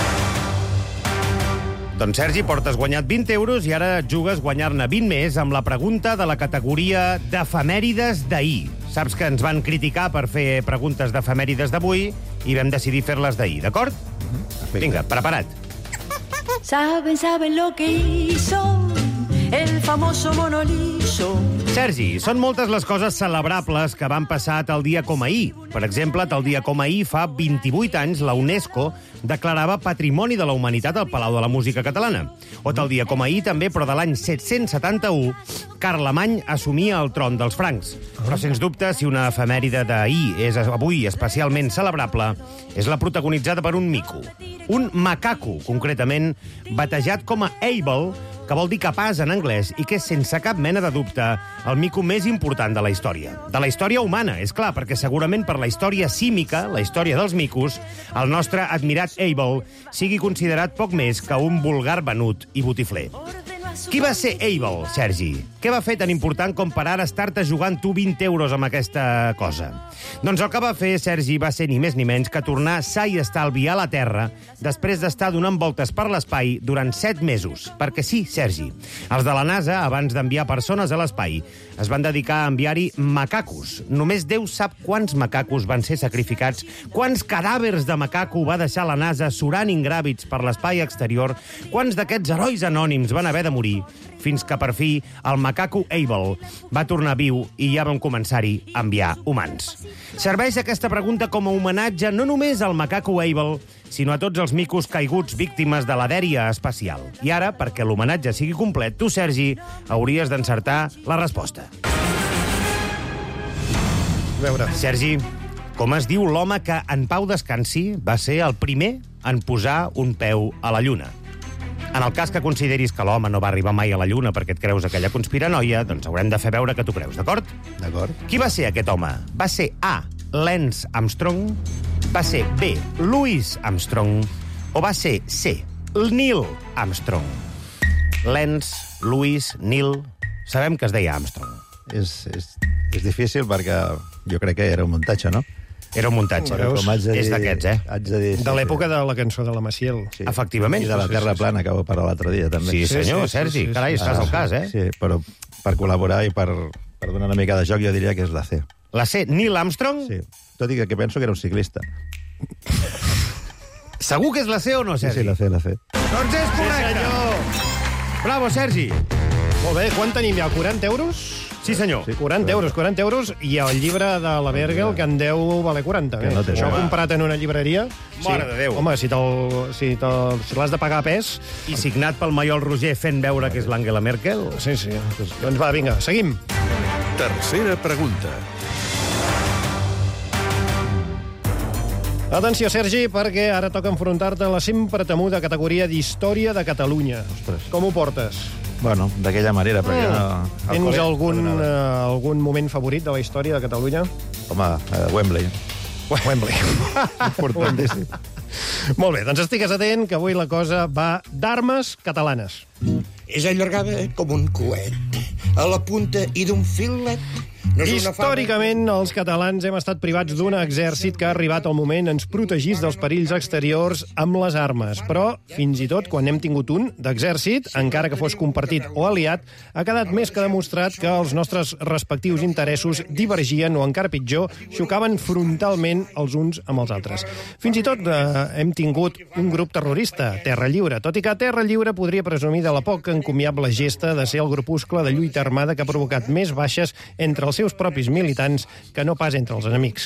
[SPEAKER 2] Doncs, Sergi, portes guanyat 20 euros i ara jugues guanyar-ne 20 més amb la pregunta de la categoria d'efemèrides d'ahir. Saps que ens van criticar per fer preguntes d'efemèrides d'avui i vam decidir fer-les d'ahir, d'acord? Vinga, preparat.
[SPEAKER 1] Saben lo que hizo el famoso mono liso.
[SPEAKER 2] Sergi, són moltes les coses celebrables que van passar tal dia com ahir. Per exemple, tal dia com ahir, fa 28 anys, la UNESCO declarava Patrimoni de la Humanitat al Palau de la Música Catalana. O tal dia com ahir, també, però de l'any 771, Carlemany assumia el tron dels francs. Però, sens dubte, si una efemèride d'ahir és avui especialment celebrable, és la protagonitzada per un mico. Un macaco, concretament, batejat com a Abel, que vol dir capaç en anglès i que és, sense cap mena de dubte, el mico més important de la història. De la història humana, és clar, perquè segurament per la història símica, la història dels micos, el nostre admirat Abel sigui considerat poc més que un vulgar venut i botifler. Qui va ser Abel, Sergi? Què va fer tan important com per ara estar-te jugant tu 20 euros amb aquesta cosa? Doncs el que va fer, Sergi, va ser ni més ni menys que tornar sa i estalvi a la Terra després d'estar donant voltes per l'espai durant 7 mesos. Perquè sí, Sergi, els de la NASA, abans d'enviar persones a l'espai, es van dedicar a enviar-hi macacos. Només Déu sap quants macacos van ser sacrificats, quants cadàvers de macaco va deixar la NASA surant ingràvids per l'espai exterior, quants d'aquests herois anònims van haver de morir, fins que per fi el macaco Abel va tornar viu i ja van començar-hi a enviar humans. Serveix aquesta pregunta com a homenatge no només al macaco Abel, sinó a tots els micos caiguts víctimes de la dèria espacial. I ara, perquè l'homenatge sigui complet, tu, Sergi, hauries d'encertar la resposta.
[SPEAKER 20] A veure.
[SPEAKER 2] Sergi, com es diu l'home que, en pau descansi, va ser el primer en posar un peu a la Lluna? En el cas que consideris que l'home no va arribar mai a la Lluna perquè et creus aquella conspiranoia, doncs haurem de fer veure que t'ho creus, d'acord?
[SPEAKER 31] D'acord.
[SPEAKER 2] Qui va ser aquest home? Va ser A, Lance Armstrong, va ser B, Louis Armstrong, o va ser C, Neil Armstrong? Lance, Louis, Neil... Sabem que es deia Armstrong.
[SPEAKER 31] És difícil perquè jo crec que era un muntatge, no?
[SPEAKER 2] Era un muntatge. És d'aquests,
[SPEAKER 31] Haig de dir...
[SPEAKER 20] De l'època de la cançó de la Maciel.
[SPEAKER 31] Sí.
[SPEAKER 2] Efectivament.
[SPEAKER 31] I de la Terra plana, que vau parlar l'altre dia, també.
[SPEAKER 2] Sí, senyor, Sergi. Carai, estàs al cas, eh?
[SPEAKER 31] Sí, però per col·laborar i per donar una mica de joc, jo diria que és la C.
[SPEAKER 2] La C, Neil Armstrong?
[SPEAKER 31] Sí. Tot i que penso que era un ciclista.
[SPEAKER 2] Segur que és la C o no, Sergi?
[SPEAKER 31] Sí, la C, la C.
[SPEAKER 2] Doncs és correcte! Sí, bravo, Sergi!
[SPEAKER 20] Molt bé, quan tenim ja? 40 euros?
[SPEAKER 2] Sí, senyor.
[SPEAKER 20] Sí, 40 euros, i el llibre de la Bergel, que en deu valer 40.
[SPEAKER 31] Que no té
[SPEAKER 20] això
[SPEAKER 31] res.
[SPEAKER 20] comprat en una llibreria...
[SPEAKER 2] Mare de Déu.
[SPEAKER 20] Home, si l'has de pagar a pes...
[SPEAKER 2] I signat pel Maiol Roger fent veure que és l'Angela Merkel.
[SPEAKER 20] Sí. Doncs va, vinga, seguim.
[SPEAKER 14] Tercera pregunta.
[SPEAKER 20] Atenció, Sergi, perquè ara toca enfrontar-te a la sempre temuda categoria d'Història de Catalunya.
[SPEAKER 31] Ostres.
[SPEAKER 20] Com ho portes?
[SPEAKER 31] Bueno, d'aquella manera, perquè no...
[SPEAKER 20] Tens algun moment favorit de la història de Catalunya?
[SPEAKER 31] Home, Wembley.
[SPEAKER 20] Wembley.
[SPEAKER 31] Importantíssim.
[SPEAKER 20] Molt bé, doncs estigues atent, que avui la cosa va d'armes catalanes.
[SPEAKER 5] És allargada com un coet, a la punta i d'un filet. No
[SPEAKER 20] Històricament, els catalans hem estat privats d'un exèrcit que ha arribat el moment ens protegís dels perills exteriors amb les armes. Però, fins i tot, quan hem tingut un d'exèrcit, encara que fos compartit o aliat, ha quedat més que demostrat que els nostres respectius interessos divergien o, encara pitjor, xocaven frontalment els uns amb els altres. Fins i tot hem tingut un grup terrorista, Terra Lliure, tot i que Terra Lliure podria presumir de la poc encomiable gesta de ser el grupuscle de lluita armada que ha provocat més baixes entre els seus propis militants que no pas entre els enemics.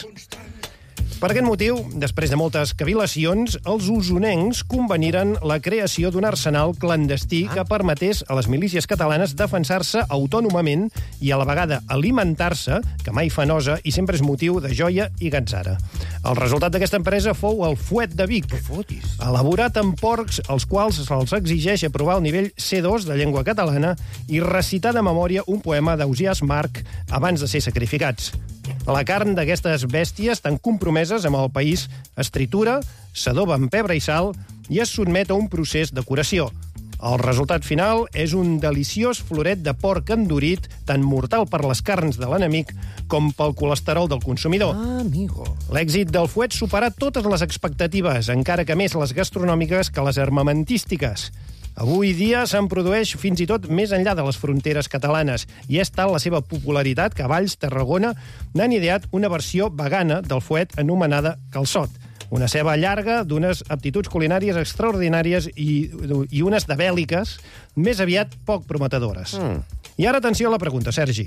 [SPEAKER 20] Per aquest motiu, després de moltes cavilacions, els usonencs conveniren la creació d'un arsenal clandestí que permetés a les milícies catalanes defensar-se autònomament i a la vegada alimentar-se, que mai fa nosa i sempre és motiu de joia i gatzara. El resultat d'aquesta empresa fou el Fuet de Vic, elaborat amb porcs als quals se'ls exigeix aprovar el nivell C2 de llengua catalana i recitar de memòria un poema d'Ausiàs March abans de ser sacrificats. La carn d'aquestes bèsties, tan compromeses amb el país, es tritura, s'adoba amb pebre i sal i es sotmet a un procés de curació. El resultat final és un deliciós floret de porc endurit, tan mortal per les carns de l'enemic com pel colesterol del consumidor. L'èxit del fuet supera totes les expectatives, encara que més les gastronòmiques que les armamentístiques. Avui dia se'n produeix fins i tot més enllà de les fronteres catalanes i és tal la seva popularitat que a Valls, Tarragona, n'han ideat una versió vegana del fuet anomenada calçot. Una ceba llarga d'unes aptituds culinàries extraordinàries i unes de bèl·liques més aviat poc prometedores. I ara atenció a la pregunta, Sergi.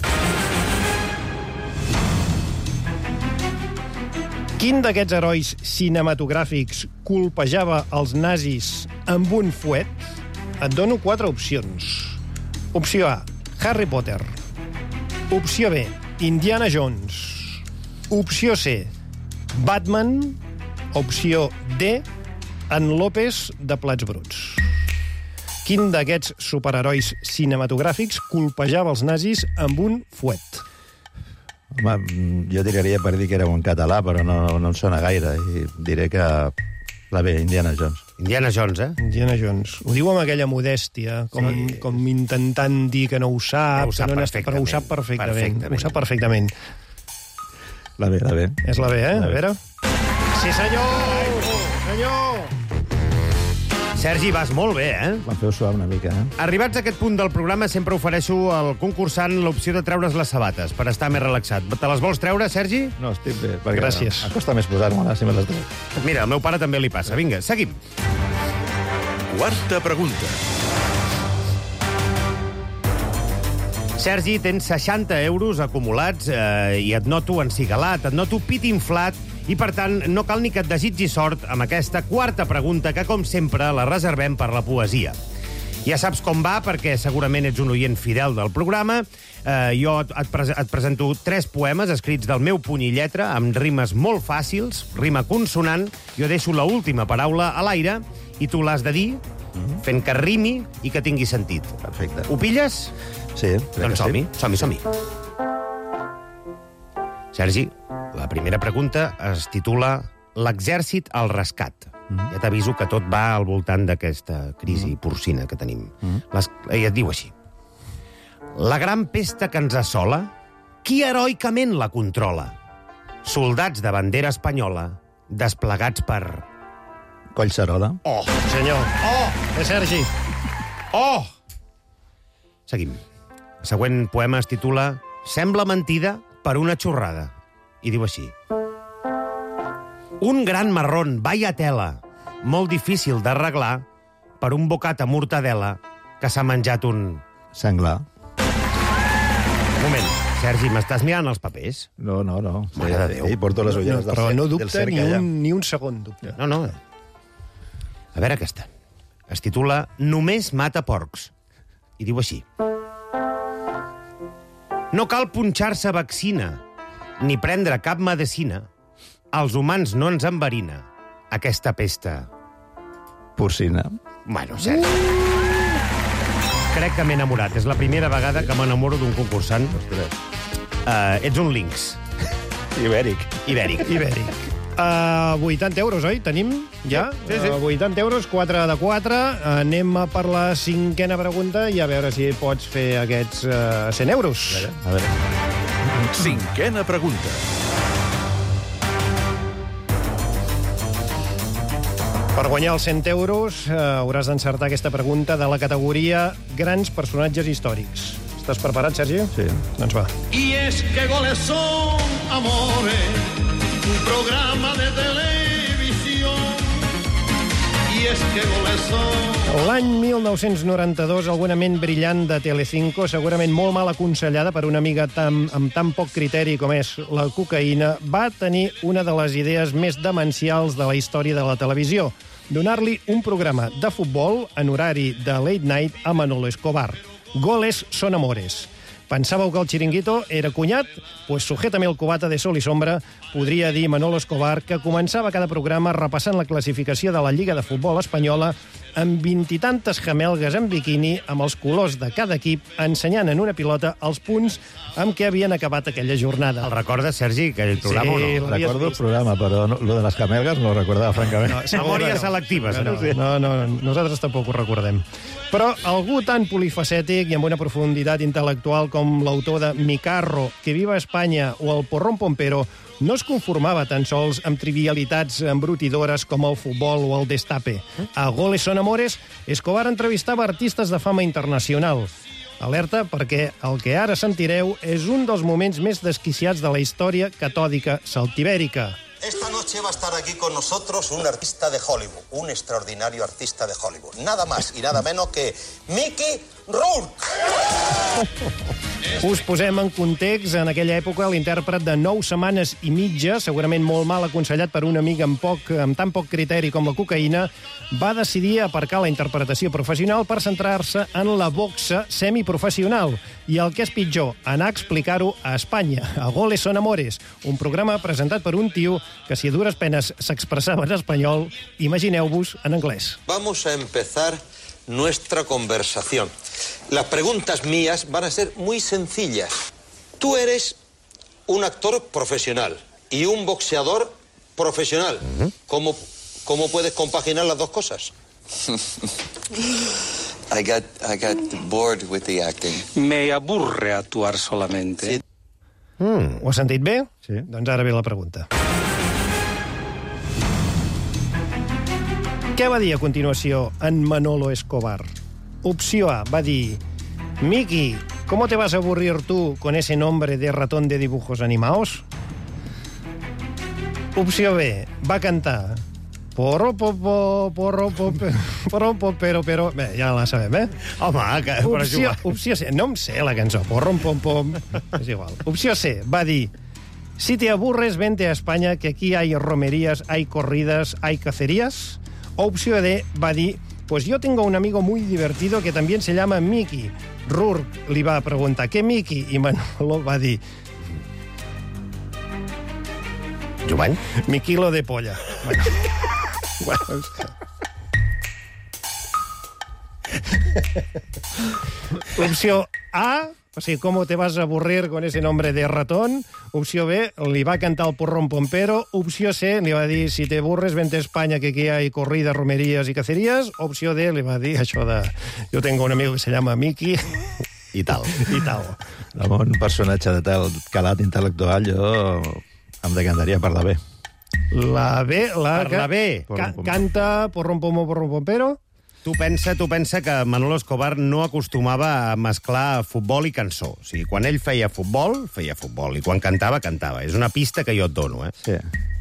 [SPEAKER 20] Quin d'aquests herois cinematogràfics colpejava els nazis amb un fuet? Et dono 4 opcions. Opció A, Harry Potter. Opció B, Indiana Jones. Opció C, Batman. Opció D, en López de Plats Bruts. Quin d'aquests superherois cinematogràfics colpejava els nazis amb un fuet?
[SPEAKER 31] Home, jo tiraria per dir que era un català, però no em sona gaire. I diré que la B, Indiana Jones.
[SPEAKER 2] Indiana Jones, eh?
[SPEAKER 20] Indiana Jones. Ho diu amb aquella modèstia, com intentant dir que no ho sap, però ho sap perfectament. Ho sap perfectament.
[SPEAKER 31] La B, la B.
[SPEAKER 20] És la B, eh? A veure. Sí, senyor! Senyor!
[SPEAKER 2] Sergi, vas molt bé, eh?
[SPEAKER 31] Me'n feu suar una mica, eh?
[SPEAKER 2] Arribats a aquest punt del programa, sempre ofereixo al concursant l'opció de treure's les sabates, per estar més relaxat. Te les vols treure, Sergi?
[SPEAKER 31] No, estic bé. Perquè
[SPEAKER 20] gràcies.
[SPEAKER 31] Em costa més posar-me-les, si me les treu.
[SPEAKER 2] Mira, al meu pare també li passa. Vinga, seguim.
[SPEAKER 14] Quarta pregunta.
[SPEAKER 2] Sergi, tens 60 euros acumulats i et noto encigalat, et noto pit inflat, i, per tant, no cal ni que et desitgi sort amb aquesta quarta pregunta que, com sempre, la reservem per la poesia. Ja saps com va, perquè segurament ets un oient fidel del programa. Jo et presento 3 poemes escrits del meu puny i lletra, amb rimes molt fàcils, rima consonant. Jo deixo l'última paraula a l'aire i tu l'has de dir, fent que rimi i que tingui sentit.
[SPEAKER 31] Perfecte.
[SPEAKER 2] Ho pilles?
[SPEAKER 31] Sí.
[SPEAKER 2] Doncs som-hi. Sergi, la primera pregunta es titula L'exèrcit al rescat. Ja t'aviso que tot va al voltant d'aquesta crisi porcina que tenim. Ella et diu així. La gran pesta que ens assola, qui heroicament la controla? Soldats de bandera espanyola, desplegats per...
[SPEAKER 31] Collserola.
[SPEAKER 2] Oh!
[SPEAKER 20] Senyor.
[SPEAKER 2] Oh!
[SPEAKER 20] Sergi.
[SPEAKER 2] Oh! Seguim. El següent poema es titula Sembla mentida per una xorrada. I diu així. Un gran marrón, vaya tela, molt difícil d'arreglar per un bocat a mortadela que s'ha menjat un...
[SPEAKER 31] Senglar.
[SPEAKER 2] Un moment, Sergi, m'estàs mirant els papers?
[SPEAKER 31] No.
[SPEAKER 2] Mare de Déu.
[SPEAKER 31] Sí, porto les ulleres
[SPEAKER 20] però no dubta ni un segon dubte.
[SPEAKER 2] No. A veure aquesta. Es titula Només mata porcs. I diu així. No cal punxar-se vaccina, ni prendre cap medicina. Als humans no ens enverina aquesta pesta.
[SPEAKER 31] Porcina.
[SPEAKER 2] Bueno, Sergi. Crec que m'he enamorat. És la primera vegada que m'enamoro d'un concursant. Ets un lynx.
[SPEAKER 31] Ibèric.
[SPEAKER 20] 80 euros, oi? Tenim ja?
[SPEAKER 2] Sí.
[SPEAKER 20] 80 euros, 4 de 4. Anem per la 5a pregunta i a veure si pots fer aquests 100 euros.
[SPEAKER 31] A veure.
[SPEAKER 14] 5a pregunta.
[SPEAKER 20] Per guanyar els 100 euros hauràs d'encertar aquesta pregunta de la categoria Grans personatges històrics. Estàs preparat, Sergi?
[SPEAKER 31] Sí.
[SPEAKER 20] Doncs va.
[SPEAKER 6] Y es que goles son amores, un programa de televisión. Y es que goles son...
[SPEAKER 20] L'any 1992, alguna ment brillant de Telecinco, segurament molt mal aconsellada per una amiga amb tan poc criteri com és la cocaïna, va tenir una de les idees més demencials de la història de la televisió: donar-li un programa de futbol en horari de late night a Manolo Escobar. Goles son amores. Pensàveu que el xiringuito era cunyat? Pues sujétame el cubata de sol i sombra, podria dir Manolo Escobar, que començava cada programa repassant la classificació de la Lliga de Futbol espanyola amb 20 i tantes gemelgues en biquini amb els colors de cada equip, ensenyant en una pilota els punts amb què havien acabat aquella jornada.
[SPEAKER 2] El recordes, Sergi, aquell programa o no?
[SPEAKER 31] Recordo el programa, però lo de les camelgues no ho recordava, francament.
[SPEAKER 2] Memòria selectiva,
[SPEAKER 20] no, nosaltres tampoc ho recordem. Però algú tan polifacètic i amb una profunditat intel·lectual com l'autor de Mi Carro, Que viva Espanya o el Porrón Pompero no es conformava tan sols amb trivialitats embrutidores com el futbol o el destape. A Goles son amores, Escobar entrevistava artistes de fama internacional. Alerta, perquè el que ara sentireu és un dels moments més desquiciats de la història catòdica celtibèrica.
[SPEAKER 7] Esta noche va a estar aquí con nosotros un artista de Hollywood, un extraordinario artista de Hollywood. Nada más y nada menos que Mickey Rourke.
[SPEAKER 20] Us posem en context. En aquella època, l'intèrpret de 9 setmanes i mitja, segurament molt mal aconsellat per un amic amb tan poc criteri com la cocaïna, va decidir aparcar la interpretació professional per centrar-se en la boxa semiprofessional. I el que és pitjor, anar a explicar-ho a Espanya, a Goles son amores, un programa presentat per un tio que, si a dures penes s'expressava en espanyol, imagineu-vos en anglès.
[SPEAKER 7] Vamos a empezar nuestra conversación. Las preguntas mías van a ser muy sencillas. Tú eres un actor profesional y un boxeador profesional. ¿Cómo puedes compaginar las dos cosas?
[SPEAKER 8] I got bored with the acting.
[SPEAKER 9] Me aburre actuar solamente.
[SPEAKER 20] Ho has sentit bé? Sí. Doncs ara ve la pregunta. Què va dir a continuació en Manolo Escobar? Opció A, va dir: Miki, ¿cómo te vas a aburrir tú con ese nombre de ratón de dibujos animados? Opció B, va cantar: Porro, pero... Bé, ja la sabem, eh?
[SPEAKER 2] Home, que...
[SPEAKER 20] Opció C, no em sé la cançó. Porro, pom. És igual. Opció C, va dir: Si te aburres, vente a España, que aquí hay romerías, hay corridas, hay cacerías. Opció D, va dir: Pues yo tengo un amigo muy divertido que también se llama Mickey. Rourke li va preguntar: ¿Qué Mickey? I Manolo va dir:
[SPEAKER 2] Jovany?
[SPEAKER 20] Mi kilo de polla. Bueno, opció A, o sigui, ¿cómo te vas a aburrir con ese nombre de ratón? Opció B, li va cantar el Porrón Pompero. Opció C, li va dir: si te aburres, vente a España, que aquí hay corridas, romerías y cacerías. Opció D, li va dir això de: yo tengo un amigo que se llama Mickey.
[SPEAKER 2] I tal.
[SPEAKER 31] Amb un personatge de tal calat intel·lectual, jo em decantaria per la B.
[SPEAKER 20] La B,
[SPEAKER 2] Per la B.
[SPEAKER 20] Canta Porrón Pompero.
[SPEAKER 2] Tu pensa que Manolo Escobar no acostumava a mesclar futbol i cançó. O sigui, quan ell feia futbol, i quan cantava, cantava. És una pista que jo et dono, eh?
[SPEAKER 31] Sí.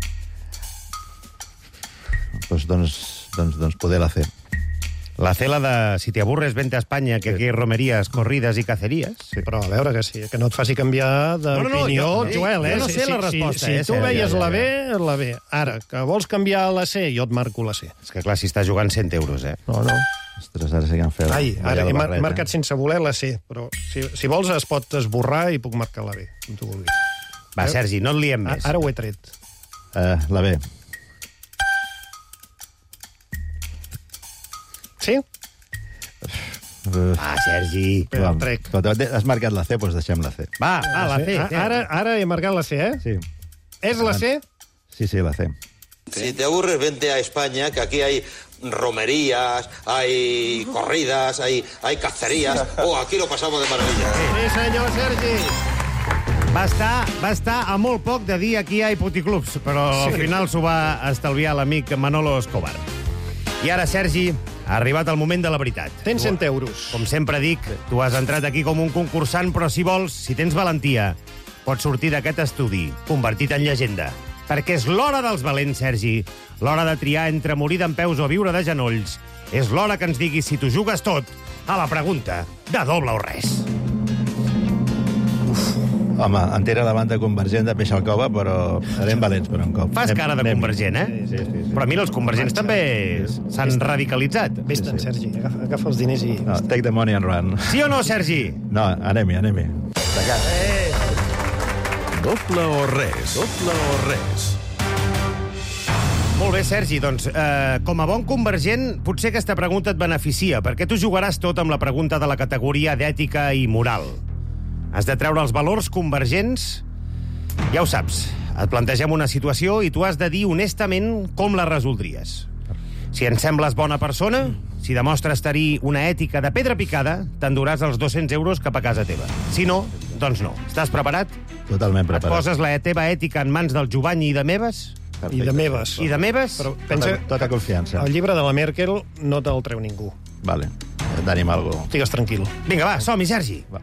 [SPEAKER 31] Doncs poder la fer.
[SPEAKER 2] La cela de si te aburres, vente a Espanya, que aquí hay romerías, corridas y cacerías.
[SPEAKER 20] Sí, però a veure que sí, que no et faci canviar d'opinió, Joel, eh?
[SPEAKER 2] Jo no sé la resposta,
[SPEAKER 20] Si tu veies la B, la B. Ara, que vols canviar la C, jo et marco la C.
[SPEAKER 2] És que clar, si estàs jugant 100 euros, eh?
[SPEAKER 20] No.
[SPEAKER 31] Ostres, ara sí que em feu...
[SPEAKER 20] Ai, ara he marcat sense voler la C, però si vols es pot esborrar i puc marcar la B, com tu vulguis.
[SPEAKER 2] Va, Sergi, no et liem més.
[SPEAKER 20] Ara ho he tret.
[SPEAKER 31] La B.
[SPEAKER 20] Sí?
[SPEAKER 2] Sergi.
[SPEAKER 31] Has marcat la C, doncs deixem la C.
[SPEAKER 2] Va, la C.
[SPEAKER 20] Ara he marcat la C, eh?
[SPEAKER 31] Sí.
[SPEAKER 20] És la C?
[SPEAKER 31] Sí, la C.
[SPEAKER 7] Si te aburres, vente a España, que aquí hay romerías, hay corridas, hay cacerías. Aquí lo pasamos de maravilla.
[SPEAKER 20] Sí, senyor Sergi.
[SPEAKER 2] Va estar a molt poc de dir aquí hi ha puticlubs, però al final s'ho va estalviar l'amic Manolo Escobar. I ara, Sergi, ha arribat el moment de la veritat.
[SPEAKER 20] Tens 100 euros.
[SPEAKER 2] Com sempre dic, tu has entrat aquí com un concursant, però si vols, si tens valentia, pots sortir d'aquest estudi convertit en llegenda. Perquè és l'hora dels valents, Sergi. L'hora de triar entre morir dempeus o viure de genolls. És l'hora que ens diguis si t'ho jugues tot a la pregunta de doble o res.
[SPEAKER 31] Home, entera la banda convergent de Peixalcova, però serem valents per un cop.
[SPEAKER 2] Fas cara de convergent, eh?
[SPEAKER 31] Sí.
[SPEAKER 2] Però mira, els convergents també s'han radicalitzat.
[SPEAKER 20] Vés-te'n, Sergi. Agafa els diners i...
[SPEAKER 31] No, take the money and run.
[SPEAKER 2] Sí o no, Sergi?
[SPEAKER 31] No, anem-hi.
[SPEAKER 14] Doble o res.
[SPEAKER 2] Molt bé, Sergi, doncs, com a bon convergent, potser aquesta pregunta et beneficia, perquè tu jugaràs tot amb la pregunta de la categoria d'ètica i moral. Has de treure els valors convergents. Ja ho saps, et plantegem una situació i tu has de dir honestament com la resoldries. Si ens sembles bona persona, si demostres tenir una ètica de pedra picada, t'enduràs els 200 euros cap a casa teva. Si no, doncs no. Estàs preparat?
[SPEAKER 31] Totalment preparat.
[SPEAKER 2] Et poses la teva ètica en mans del Jovany i de meves?
[SPEAKER 20] I de meves.
[SPEAKER 2] I de meves?
[SPEAKER 20] Però pensa,
[SPEAKER 31] tota confiança.
[SPEAKER 20] El llibre de la Merkel no te'l treu ningú.
[SPEAKER 31] Vale, tenim alguna cosa.
[SPEAKER 20] Estigues tranquil.
[SPEAKER 2] Vinga, va, som-hi, Sergi.
[SPEAKER 31] Va.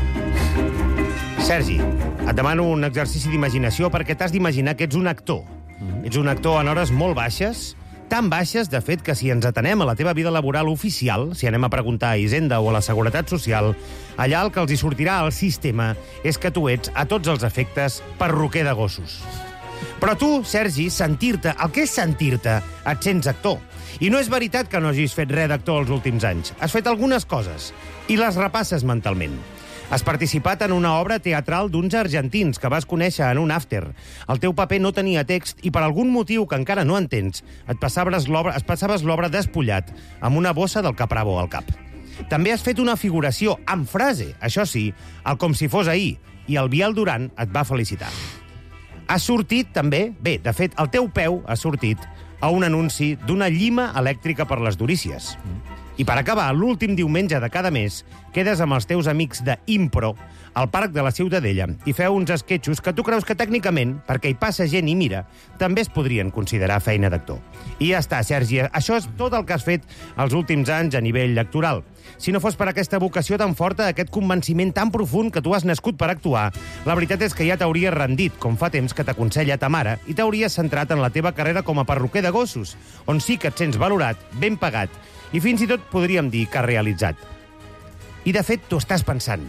[SPEAKER 2] Sergi, et demano un exercici d'imaginació perquè t'has d'imaginar que ets un actor. Ets un actor en hores molt baixes, tan baixes, de fet, que si ens atenem a la teva vida laboral oficial, si anem a preguntar a Hisenda o a la Seguretat Social, allà el que els hi sortirà al sistema és que tu ets, a tots els efectes, perruquer de gossos. Però tu, Sergi, sentir-te, el que és sentir-te, et sents actor. I no és veritat que no hagis fet res d'actor els últims anys. Has fet algunes coses i les repasses mentalment. Has participat en una obra teatral d'uns argentins que vas conèixer en un after. El teu paper no tenia text i per algun motiu que encara no entens et passaves l'obra despullat amb una bossa del Capravo al cap. També has fet una figuració amb frase, això sí, el com si fos ahir, i el Biel Duran et va felicitar. Has sortit també, bé, de fet, el teu peu ha sortit a un anunci d'una llima elèctrica per les durícies. I per acabar, l'últim diumenge de cada mes, quedes amb els teus amics d'Impro al Parc de la Ciutadella i feu uns esquetxos que tu creus que tècnicament, perquè hi passa gent i mira, també es podrien considerar feina d'actor. I ja està, Sergi, això és tot el que has fet els últims anys a nivell actoral. Si no fos per aquesta vocació tan forta, aquest convenciment tan profund que tu has nascut per actuar, la veritat és que ja t'hauries rendit, com fa temps que t'aconsella ta mare, i t'hauries centrat en la teva carrera com a perruquer de gossos, on sí que et sents valorat, ben pagat, i fins i tot podríem dir que has realitzat. I, de fet, tu estàs pensant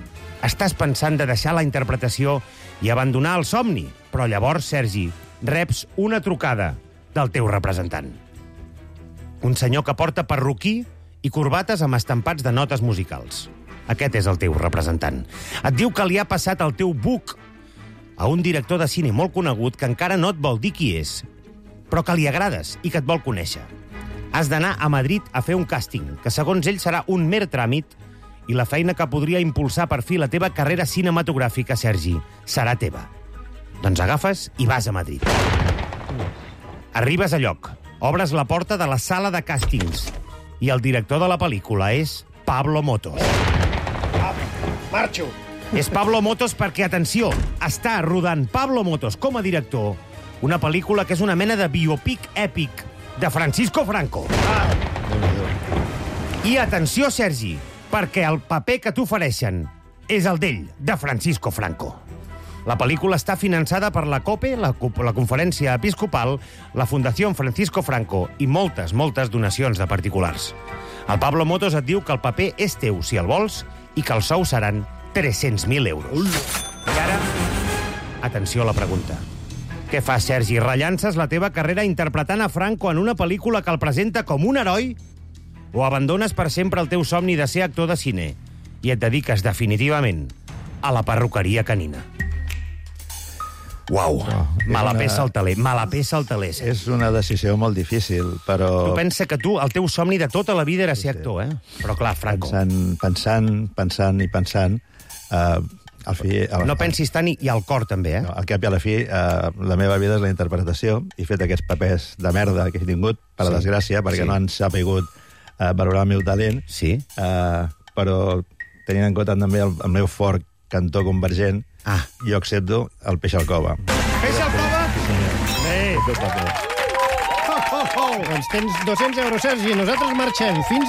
[SPEAKER 2] de deixar la interpretació i abandonar el somni. Però llavors, Sergi, reps una trucada del teu representant. Un senyor que porta perruquí i corbates amb estampats de notes musicals. Aquest és el teu representant. Et diu que li ha passat el teu book a un director de cine molt conegut que encara no et vol dir qui és, però que li agrades i que et vol conèixer. Has d'anar a Madrid a fer un càsting, que segons ell serà un mer tràmit, i la feina que podria impulsar per fi la teva carrera cinematogràfica, Sergi, serà teva. Doncs agafes i vas a Madrid. Arribes a lloc, obres la porta de la sala de càstings, i el director de la pel·lícula és Pablo Motos.
[SPEAKER 20] Marxo!
[SPEAKER 2] És Pablo Motos perquè, atenció, està rodant Pablo Motos com a director una pel·lícula que és una mena de biopic èpic de Francisco Franco. I atenció, Sergi, perquè el paper que t'ofereixen és el d'ell, de Francisco Franco. La pel·lícula està finançada per la COPE, la Conferència Episcopal, la Fundació Francisco Franco i moltes donacions de particulars. El Pablo Motos et diu que el paper és teu, si el vols, i que els sous seran 300.000 euros. I ara, atenció a la pregunta. Què fas, Sergi? Rellances la teva carrera interpretant a Franco en una pel·lícula que el presenta com un heroi? O abandones per sempre el teu somni de ser actor de cine i et dediques definitivament a la perruqueria canina? Uau, mala peça al taler,
[SPEAKER 31] És una decisió molt difícil, però...
[SPEAKER 2] Tu pensa que el teu somni de tota la vida era ser actor, eh? Però clar, Franco...
[SPEAKER 31] Pensant, al fi...
[SPEAKER 2] No pensis tant i al cor, també, eh?
[SPEAKER 31] No, al cap i a la fi, la meva vida és la interpretació. He fet aquests papers de merda que he tingut, per desgràcia, perquè no han sapigut valorar el meu talent.
[SPEAKER 2] Sí.
[SPEAKER 31] Però, tenint en compte també el meu fort cantó convergent, jo accepto el peix al cova.
[SPEAKER 2] Peix al cova?
[SPEAKER 20] Bé. Doncs tens 200 euros, Sergi. Nosaltres marxem. Fins